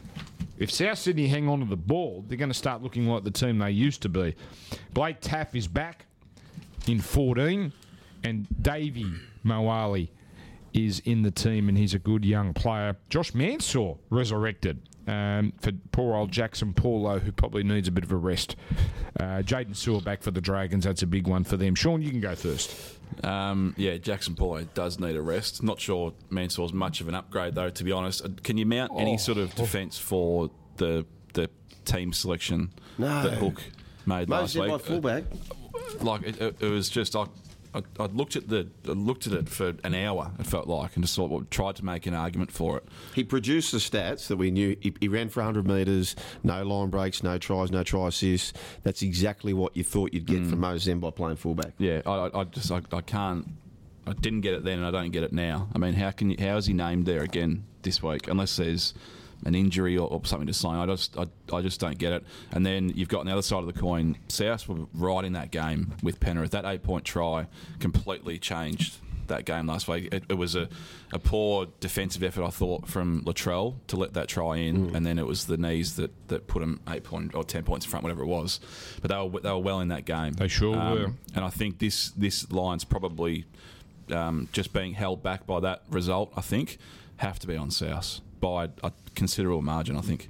If South Sydney hang on to the ball, they're going to start looking like the team they used to be. Blake Taff is back in fourteen, and Davey Moali is in the team, and he's a good young player. Josh Mansour resurrected um, for poor old Jackson Paulo, who probably needs a bit of a rest. Uh, Jaden Sewer back for the Dragons. That's a big one for them. Sean, you can go first. Um, yeah, Jackson Paulo does need a rest. Not sure Mansour's much of an upgrade, though, to be honest. Uh, Can you mount any Oh. sort of defence for the the team selection No. that Hook made last Mostly week? by fullback. Uh, like, it, it, it was just... I, I, I looked at the I looked at it for an hour, it felt like, and just sort of tried to make an argument for it. He produced the stats that we knew. He, he ran for one hundred metres, no line breaks, no tries, no try assists. That's exactly what you thought you'd get from Moses M by playing fullback. Yeah, I, I I just I, I can't. I didn't get it then, and I don't get it now. I mean, how can you, how is he named there again this week? Unless there's an injury or, or something to sign, I just I, I just don't get it. And then you've got on the other side of the coin, South were right in that game with Penrith. That eight point try completely changed that game last week. It, it was a, a poor defensive effort, I thought, from Latrell to let that try in, mm. and then it was the knees that, that put them eight point or ten points in front, whatever it was. But they were they were well in that game. They sure um, were. And I think this this line's probably um, just being held back by that result. I think have to be on South by a considerable margin, I think.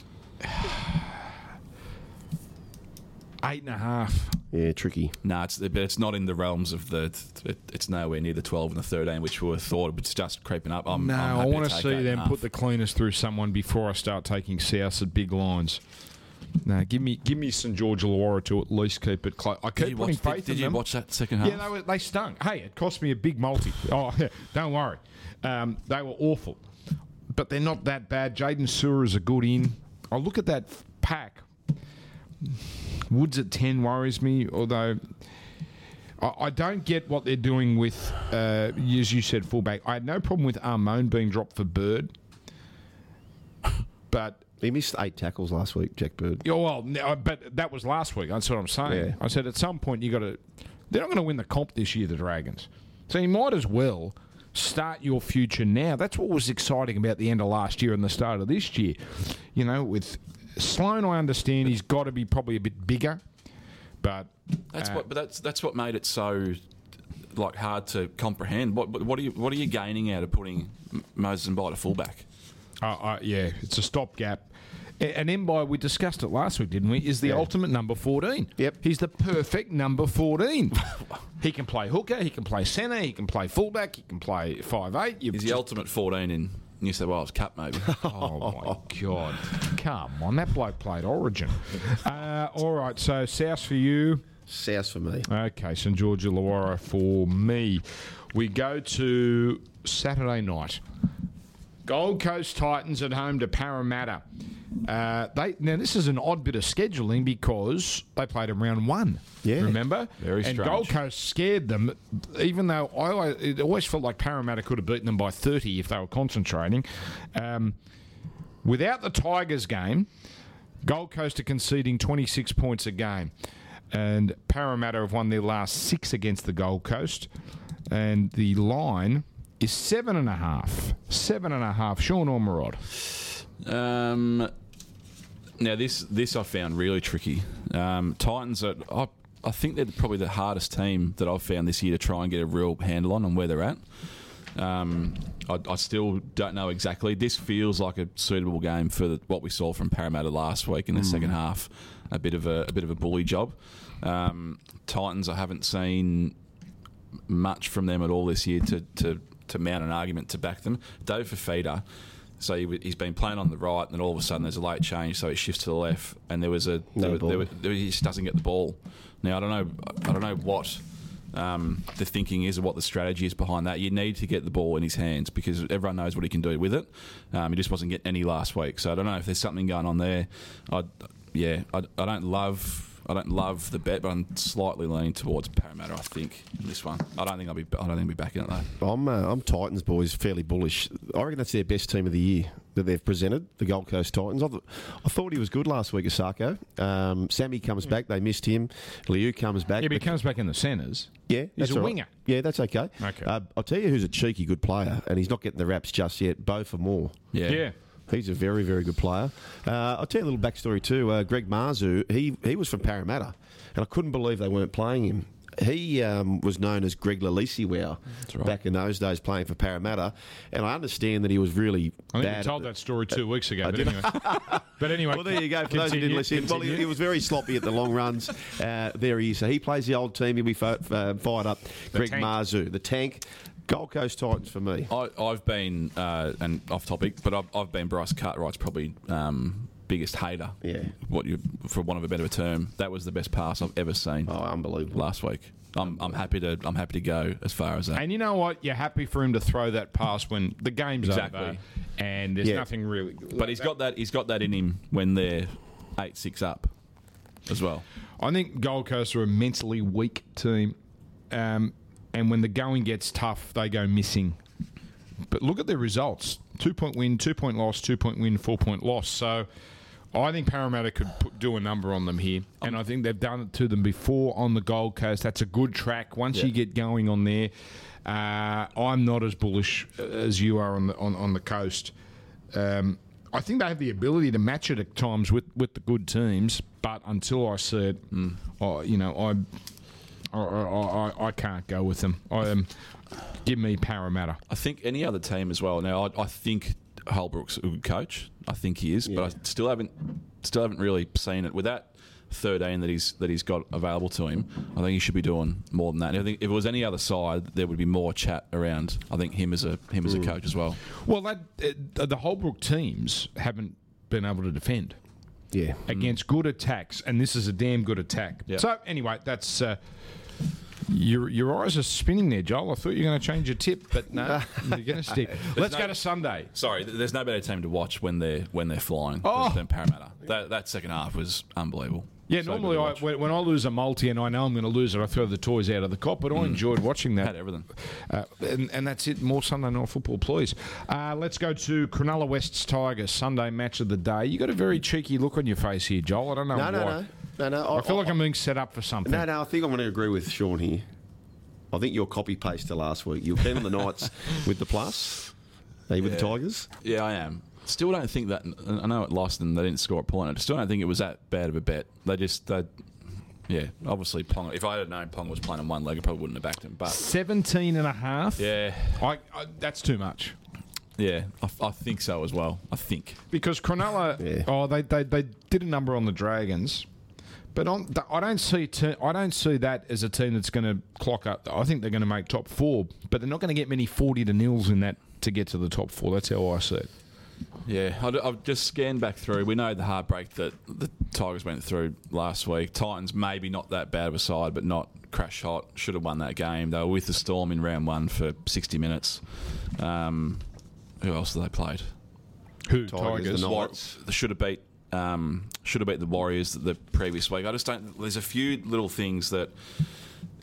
Eight and a half. Yeah, tricky. No, it's but it's not in the realms of the. It, it's nowhere near the twelve and the thirteen, which we were thought it's just creeping up. I'm, No, I'm I happy want to take see eight and a them half. put the cleaners through someone before I start taking South at big lines. No, give me give me St George Illawarra to at least keep it close. I Did keep you, putting watch, faith did, did in you them. watch that second half? Yeah, they, were, they stung. Hey, it cost me a big multi. Oh, don't worry. Um, they were awful. But they're not that bad. Jaden Sewer is a good in. I look at that pack. Woods at ten worries me, although I, I don't get what they're doing with, uh, as you said, fullback. I had no problem with Armone being dropped for Bird. But... He missed eight tackles last week, Jack Bird. Yeah, well, no, but that was last week. That's what I'm saying. Yeah. I said at some point you got to. They're not going to win the comp this year, the Dragons. So you might as well start your future now. That's what was exciting about the end of last year and the start of this year. You know, with Sloan, I understand he's got to be probably a bit bigger, but That's uh, what. But that's that's what made it so like hard to comprehend. What what are you what are you gaining out of putting Moses Mbai to fullback? Uh, uh, yeah, it's a stopgap. And Mbai, we discussed it last week, didn't we, is the Yeah. ultimate number fourteen. Yep. He's the perfect number fourteen. He can play hooker, he can play centre, he can play fullback, he can play five eight. He's the ultimate fourteen in New South Wales Cup, maybe. Oh, my God. Come on, that bloke played Origin. Uh, all right, so South for you. South for me. Okay, St George Illawarra for me. We go to Saturday night. Gold Coast Titans at home to Parramatta. Uh, they now this is an odd bit of scheduling because they played in round one. Yeah. Remember? Very and strange. Gold Coast scared them, even though I always- it always felt like Parramatta could have beaten them by thirty if they were concentrating. Um, without the Tigers game, Gold Coast are conceding twenty-six points a game, and Parramatta have won their last six against the Gold Coast, and the line is seven and a half. Seven and a half. Sean Ormerod. Um, Now, this this I found really tricky. Um, Titans, are, I, I think they're probably the hardest team that I've found this year to try and get a real handle on and where they're at. Um, I, I still don't know exactly. This feels like a suitable game for the, what we saw from Parramatta last week in the mm. second half. A bit of a, a bit of a bully job. Um, Titans, I haven't seen much from them at all this year to, to, to mount an argument to back them. Dave Fifita. So he, he's been playing on the right, and then all of a sudden there's a late change, so he shifts to the left, and there was a no there, there, there, he just doesn't get the ball. Now I don't know, I don't know what um, the thinking is or what the strategy is behind that. You need to get the ball in his hands because everyone knows what he can do with it. Um, he just wasn't getting any last week, so I don't know if there's something going on there. I, yeah, I, I don't love. I don't love the bet, but I'm slightly leaning towards Parramatta. I think in this one. I don't think I'll be. I don't think I'll be backing it though. I'm. Uh, I'm Titans boys, fairly bullish. I reckon that's their best team of the year that they've presented. The Gold Coast Titans. I, th- I thought he was good last week, Asako. Um, Sammy comes back. They missed him. Liu comes back. Yeah, but he comes back in the centres. Yeah, he's a right. winger. Yeah, that's okay. Okay. Uh, I'll tell you who's a cheeky good player, and he's not getting the raps just yet. Bo for more. Yeah. Yeah. He's a very, very good player. Uh, I'll tell you a little backstory too. Uh, Greg Marzu, he he was from Parramatta, and I couldn't believe they weren't playing him. He um, was known as Greg Lalisiwau right. back in those days playing for Parramatta, and I understand that he was really I think bad. you told at the, that story two weeks ago, I but did. anyway. but anyway. Well, there you go. For those who didn't listen, well, he, he was very sloppy at the long runs. Uh, there he is. So he plays the old team. He'll be fo- uh, fired up. The Greg tank. Marzu, the tank. Gold Coast Titans for me. I, I've been, uh, and off topic, but I've, I've been Bryce Cartwright's probably um, biggest hater. Yeah. What you, for want of a better term, that was the best pass I've ever seen. Oh, unbelievable. Last week. I'm, I'm happy to I'm happy to go as far as that. And you know what? You're happy for him to throw that pass when the game's Exactly. over and there's Yeah. nothing really. But he's got that he's got that in him when they're eight six up as well. I think Gold Coast are a mentally weak team, um, and when the going gets tough, they go missing. But look at their results: two point win, two point loss, two point win, four point loss. So I think Parramatta could put, do a number on them here, and I think they've done it to them before on the Gold Coast. That's a good track. Once Yeah. you get going on there, uh, I'm not as bullish as you are on the on, on the coast. Um, I think they have the ability to match it at times with, with the good teams, but until I see it, mm. I, you know, I I, I I can't go with them. I um, give me Parramatta. I think any other team as well. Now I, I think Holbrook's a good coach. I think he is, Yeah. but I still haven't still haven't really seen it with that thirteen that he's that he's got available to him. I think he should be doing more than that. And I think if it was any other side, there would be more chat around. I think him as a him as a coach as well. Well, that uh, the Holbrook teams haven't been able to defend Yeah. against good attacks, and this is a damn good attack. Yeah. So anyway, that's. Uh, Your your eyes are spinning there, Joel. I thought you were going to change your tip, but no, you're going to stick. Let's no- go to Sunday. Sorry, th- there's no better team to watch when they're when they're flying Oh. than Parramatta. That that second half was unbelievable. Yeah, So normally good to I, watch. when, when I lose a multi and I know I'm going to lose it, I throw the toys out of the cop, but I enjoyed watching that. Had everything. Uh, and, and that's it. More Sunday Night Football, please. Uh, let's go to Cronulla West's Tigers, Sunday match of the day. You got a very cheeky look on your face here, Joel. I don't know No, why. no, no. No, no. I feel like I'm being set up for something. No, no, I think I'm going to agree with Sean here. I think you're copy paste to last week. You're keen on the Knights with the plus. Are you with the Tigers? Yeah, I am. Still don't think that. I know it lost and they didn't score a point. I still don't think it was that bad of a bet. They just, they, yeah, obviously Pong. If I had known Pong was playing on one leg, I probably wouldn't have backed him. But seventeen and a half? yeah, I, I, that's too much. yeah, I, I think so as well. I think. Because Cronulla, Yeah. oh, they, they they did a number on the Dragons, but on, I don't see te- I don't see that as a team that's going to clock up. I think they're going to make top four, but they're not going to get many forty to nils in that to get to the top four. That's how I see it. Yeah, I, I've just scanned back through. We know the heartbreak that the Tigers went through last week. Titans maybe not that bad of a side, but not crash hot. Should have won that game. They were with the Storm in round one for sixty minutes. Um, who else have they played? Who Tigers, Tigers? the War- Knights. They should have beat. Um, should have beat the Warriors the previous week. I just don't. There's a few little things that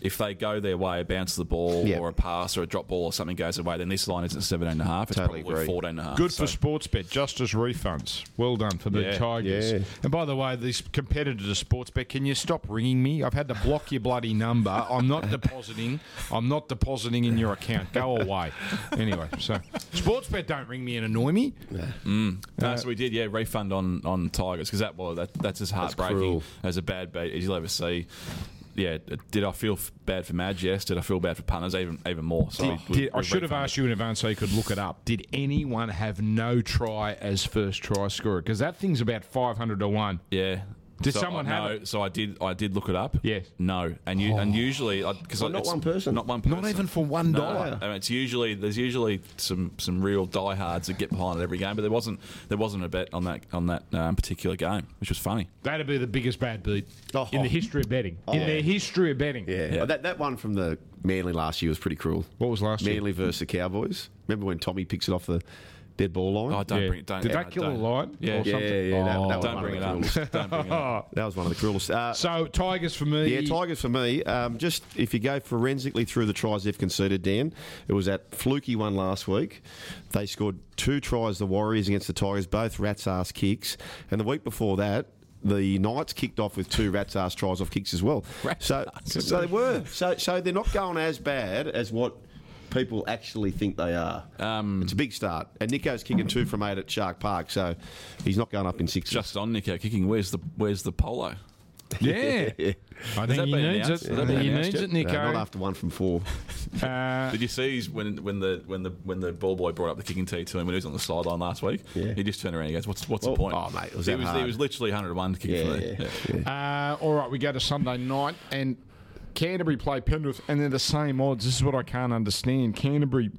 if they go their way, bounce the ball Yeah. or a pass or a drop ball or something goes away, then this line isn't seventeen and a half. It's Totally probably agree. fourteen and a half. Good So- for Sportsbet, Justice refunds. Well done for the Yeah. Tigers. Yeah. And by the way, these competitors to Sportsbet, can you stop ringing me? I've had to block your bloody number. I'm not depositing. I'm not depositing in your account. Go away. Anyway, so Sportsbet don't ring me and annoy me. No, so we did, yeah, refund on, on Tigers because that well, that that's as heartbreaking cruel. as a bad beat as you'll ever see. Yeah, did I feel f- bad for Madge? Yes. Did I feel bad for punters? Even even more. So we, we, Did, I we should have refunded. asked you in advance so you could look it up. Did anyone have no try as first try scorer? Because that thing's about five hundred to one. Yeah. Did so, someone I, have no, it? So I did. I did look it up. Yes. No, and you and usually because Well, not one person? Not one person. Not even for one No, dollar. I mean, it's usually there's usually some, some real diehards that get behind it every game, but there wasn't there wasn't a bet on that on that um, particular game, which was funny. That'd be the biggest bad beat Oh. in the history of betting. in Oh. the history of betting. Yeah. Yeah. That that one from the Manly last year was pretty cruel. What was last year? Manly versus the Cowboys. Remember when Tommy picks it off the dead ball line? Oh, don't Yeah. bring it. Don't, Did yeah, that kill don't. a line? Yeah, Or yeah, something? yeah, that, Oh. that was Don't one bring of it the up. cruelest. Don't bring it up. That was one of the cruelest. Uh, So Tigers for me. Yeah, Tigers for me. Um, just if you go forensically through the tries they've conceded, Dan, it was that fluky one last week. They scored two tries, the Warriors against the Tigers, both rats ass kicks, and the week before that. The Knights kicked off with two rats ass tries off kicks as well. Rats So, ass. so they were. So, so they're not going as bad as what people actually think they are. Um, it's a big start, and Nico's kicking two from eight at Shark Park, so he's not going up in sixes. Just on Nico kicking. Where's the Where's the polo? Yeah. Yeah. I that think he been needs announced? it. Has I that think been he announced needs yet? it, Nico. No, not after one from four. Uh, Did you see his, when when the when the when the ball boy brought up the kicking tee to him when he was on the sideline last week? Yeah. He just turned around and he goes, "What's what's Well, the point?" oh, mate, it was he that was he hard. was literally one hundred to one to kick Yeah, for there. yeah. uh, all right, we go to Sunday night, and Canterbury play Penrith, and they're the same odds. This is what I can't understand. Canterbury.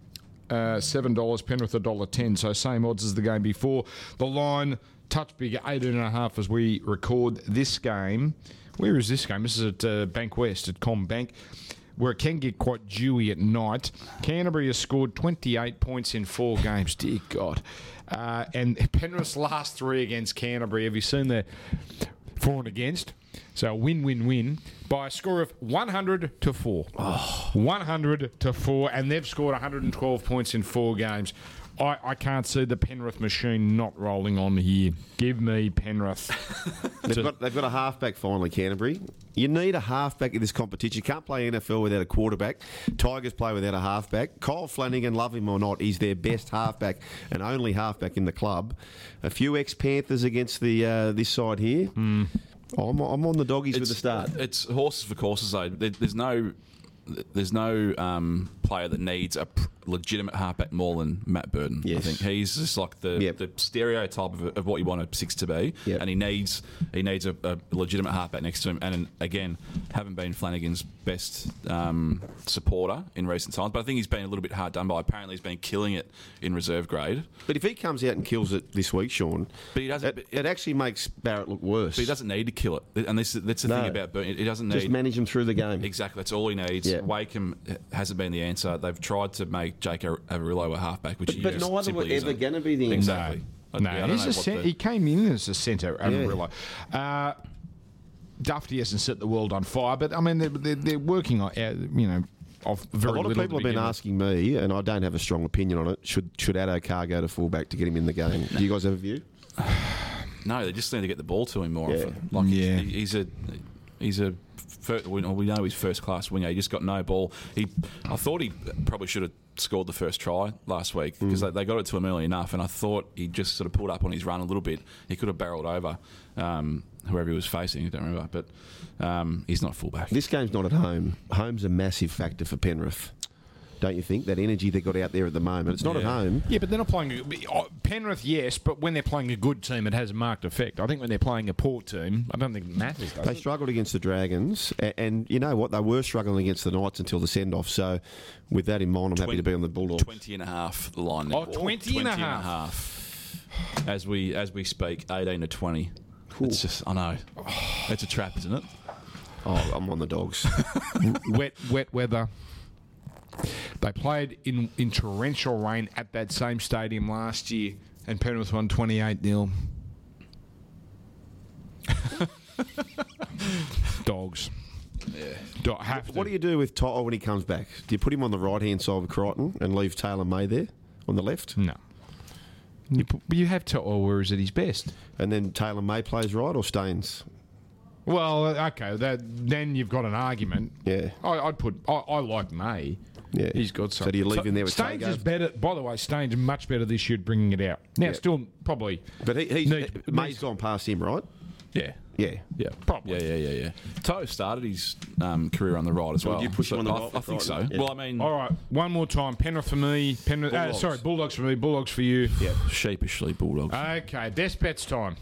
Uh, seven dollars, Penrith a dollar ten, so same odds as the game before. The line touch bigger, eighteen and a half as we record this game. Where is this game? This is at uh, Bank West at CommBank, where it can get quite dewy at night. Canterbury has scored twenty-eight points in four games. Dear God. Uh, and Penrith's last three against Canterbury. Have you seen the for and against? So win, win, win by a score of one hundred to four. Oh. one hundred to four, and they've scored one hundred twelve points in four games. I, I can't see the Penrith machine not rolling on here. Give me Penrith. They've got, they've got a halfback finally, Canterbury. You need a halfback in this competition. You can't play N F L without a quarterback. Tigers play without a halfback. Kyle Flanagan, love him or not, is their best halfback and only halfback in the club. A few ex-Panthers against the uh, this side here. Mm. I'm, I'm on the doggies with the start. It's horses for courses, though. There, there's no, there's no um, player that needs a pr- legitimate halfback more than Matt Burton. Yes. I think he's just like the, Yep. the stereotype of, of what you want a six to be, Yep. and he needs he needs a, a legitimate halfback next to him. And again, haven't been Flanagan's best um, supporter in recent times, but I think he's been a little bit hard done by. Apparently, he's been killing it in reserve grade, But if he comes out and kills it this week, Sean, but he doesn't. it, it actually makes Barrett look worse. But he doesn't need to kill it, and this that's the No. thing about Burton. He doesn't Just need manage him through the game. Exactly, that's all he needs. Yeah. Wakeham hasn't been the answer. They've tried to make Jake Avarillo a halfback, which But, he but just neither were simply ever isn't. going to be the answer. Exactly. I- No, yeah, I don't he's know a what cent- the- he came in as a centre, Yeah. Amarillo. Uh, Dufty hasn't set the world on fire, but I mean, they're, they're, they're working on, uh, you know, off very A lot of little people to have been begin with. asking me, and I don't have a strong opinion on it. Should should Addo Carr go to fullback to get him in the game? Do you guys have a view? No, they just need to get the ball to him more Yeah. often. Like Yeah. he, he's a he's a fir- we we know he's first class winger. He just got no ball. He I thought he probably should have scored the first try last week because they, they got it to him early enough, and I thought he just sort of pulled up on his run a little bit. He could have barreled over um, whoever he was facing. I don't remember, but um, he's not fullback. This game's not at home. Home's a massive factor for Penrith. Don't you think? That energy they got out there at the moment. It's not at Yeah. home. Yeah, but they're not playing. A, oh, Penrith, yes, but when they're playing a good team, it has a marked effect. I think when they're playing a poor team, I don't think it matters. Does They it? struggled against the Dragons, and, and you know what? They were struggling against the Knights until the send-off. So, with that in mind, I'm happy to be on the Bulldogs. twenty and a half the line. Oh, now. twenty and a twenty half. half. As we as we speak, eighteen to twenty. It's just I know. It's a trap, isn't it? Oh, I'm on the Dogs. wet, wet weather. They played in, in torrential rain at that same stadium last year, and Penrith won twenty-eight nil. Dogs. Do I have to? What do you do with Toto when he comes back? Do you put him on the right hand side of Crichton and leave Taylor May there on the left? No. You, put, you have to, or where is at his best? And then Taylor May plays right or Staines? Well, okay, that, then you've got an argument. Yeah. I, I'd put. I, I like May. Yeah. He's got So something. do you leave him there with Staines Tago? is better. By the way, Staines is much better this year at bringing it out. Now, Yeah. still probably. But he, he's, Needs- May's needs- gone past him, right? Yeah. Yeah. Yeah, Probably. Yeah, yeah, yeah, yeah. Toto started his um, career on the right as Well, well. would you push So him on the I, right I with think so. Crichton? Yeah. Well, I mean, All right, one more time. Penrith for me. Penrith. Uh, Bulldogs. sorry, Bulldogs for me. Bulldogs for you. Yeah. sheepishly Bulldogs. Okay, best bets time.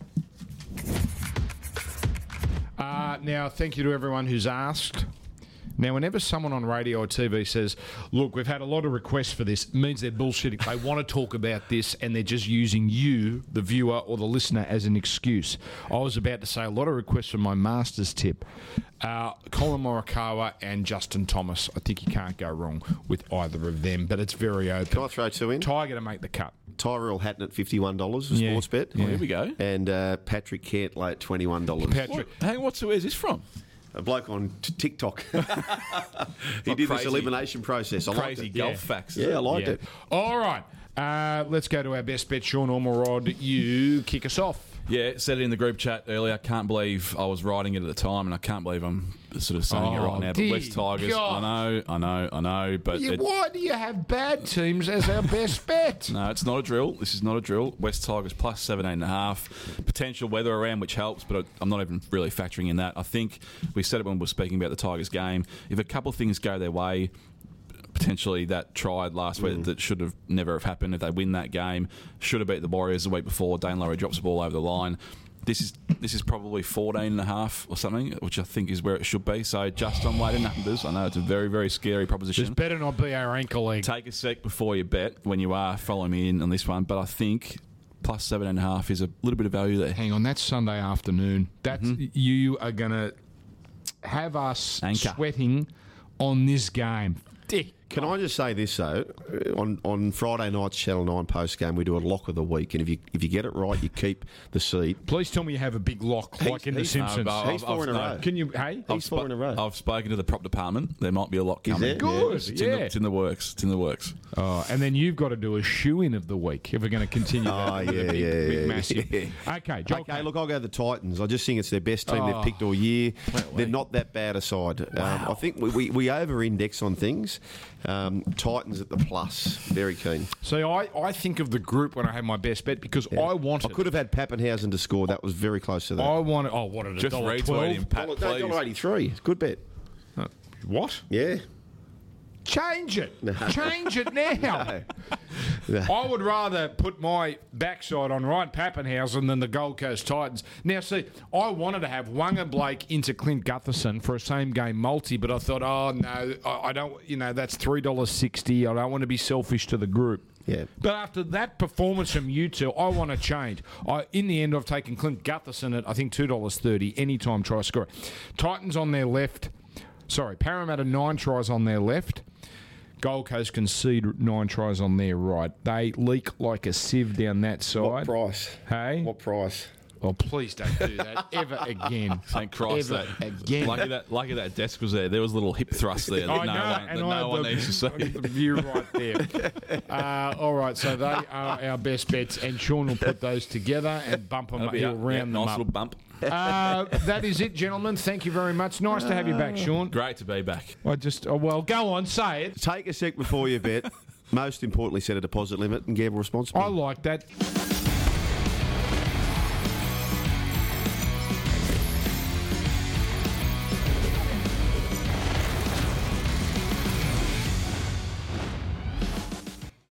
Uh, now, thank you to everyone who's asked. Now, whenever someone on radio or T V says, look, we've had a lot of requests for this, it means they're bullshitting. They want to talk about this and they're just using you, the viewer or the listener, as an excuse. I was about to say a lot of requests for my Masters tip. Uh, Colin Morikawa and Justin Thomas. I think you can't go wrong with either of them, but it's very open. Can I throw two in? Tiger to make the cut. Tyrell Hatton at fifty-one dollars for Yeah. sports bet. Well, here we go. And uh, Patrick Cantlay at twenty-one dollars. Patrick. What? Hang on, what's where's this from? A bloke on t- TikTok. he Like did this crazy- elimination process. I liked Crazy it. golf Yeah. facts. Yeah, I liked Yeah. it. All right. Uh, let's go to our best bet. Sean Ormerod, you kick us off. Yeah, said it in the group chat earlier. I can't believe I was writing it at the time, and I can't believe I'm sort of saying it Oh, right now. But dear West Tigers, God. I know, I know, I know. But You, it, why do you have bad teams as our best bet? no, it's not a drill. This is not a drill. West Tigers plus seventeen and a half. Potential weather around, which helps, but I'm not even really factoring in that. I think we said it when we were speaking about the Tigers game. If a couple of things go their way, potentially that tried last week that should have never have happened. If they win that game, should have beat the Warriors the week before. Dane Laurie drops the ball over the line. This is this is probably fourteen and a half or something, which I think is where it should be. So just on weighted numbers, I know it's a very, very scary proposition. This better not be our ankle leg. Take a sec before you bet when you are following me in on this one, but I think plus seven and a half is a little bit of value there. Hang on, that's Sunday afternoon. That's you are going to have us Anchor. sweating on this game. Dick. Can I just say this though? Uh, On on Friday night's Channel Nine post game, we do a lock of the week, and if you if you get it right, you keep the seat. Please tell me you have a big lock like in The he's- Simpsons. No, but He's I've- four in a I've- row. Can you? Hey, He's I've four in a row. I've spoken to the prop department. There might be a lot coming. there? Good, It's, in the, yeah. it's in the works. It's in the works. Oh, and then you've got to do a shoe in of the week if we're going to continue. Oh, that with yeah, a big, yeah, big yeah, massive. yeah. Okay, Joel Okay, Kane. look, I'll go the Titans. I just think it's their best team Oh. they've picked all year. away. They're not that bad a side. Um, I think we, we, we over-index on things. Um, Titans at the plus. Very keen. See, I, I think of the group when I have my best bet because I I wanted. could have had Pappenhausen to score. That was very close to that. I wanted. Oh, what at a Just dollar retweet twelve? him, Pat, Dollar- no, please. one dollar eighty-three. Good bet. What? Yeah. Change it. Change it now. No. I would rather put my backside on Ryan Pappenhausen than the Gold Coast Titans. Now, see, I wanted to have Wanga Blake into Clint Gutherson for a same game multi, but I thought, oh no, I, I don't. You know, that's three dollars sixty. I don't want to be selfish to the group. Yeah. But after that performance from you two, I want to change. I, in the end, I've taken Clint Gutherson at I think two dollars thirty anytime try scorer. Titans on their left. Sorry, Parramatta nine tries on their left. Gold Coast concede nine tries on their right. They leak like a sieve down that side. What price? Hey? What price? Oh, please don't do that ever again. Thank Christ Ever that again. lucky that lucky that desk was there. There was a little hip thrust there that I no know, one, and that I no had one the, needs to see. I got the view right there. Uh, all right, so they are our best bets, and Sean will put those together and bump them. That'll be He'll a- round yeah, them nice up. little bump. Uh, that is it, gentlemen. Thank you very much. Nice to have you back, Sean. Great to be back. I just, oh, well, go on, say it. Take a sec before you bet. Most importantly, set a deposit limit and gamble responsibly. I like that.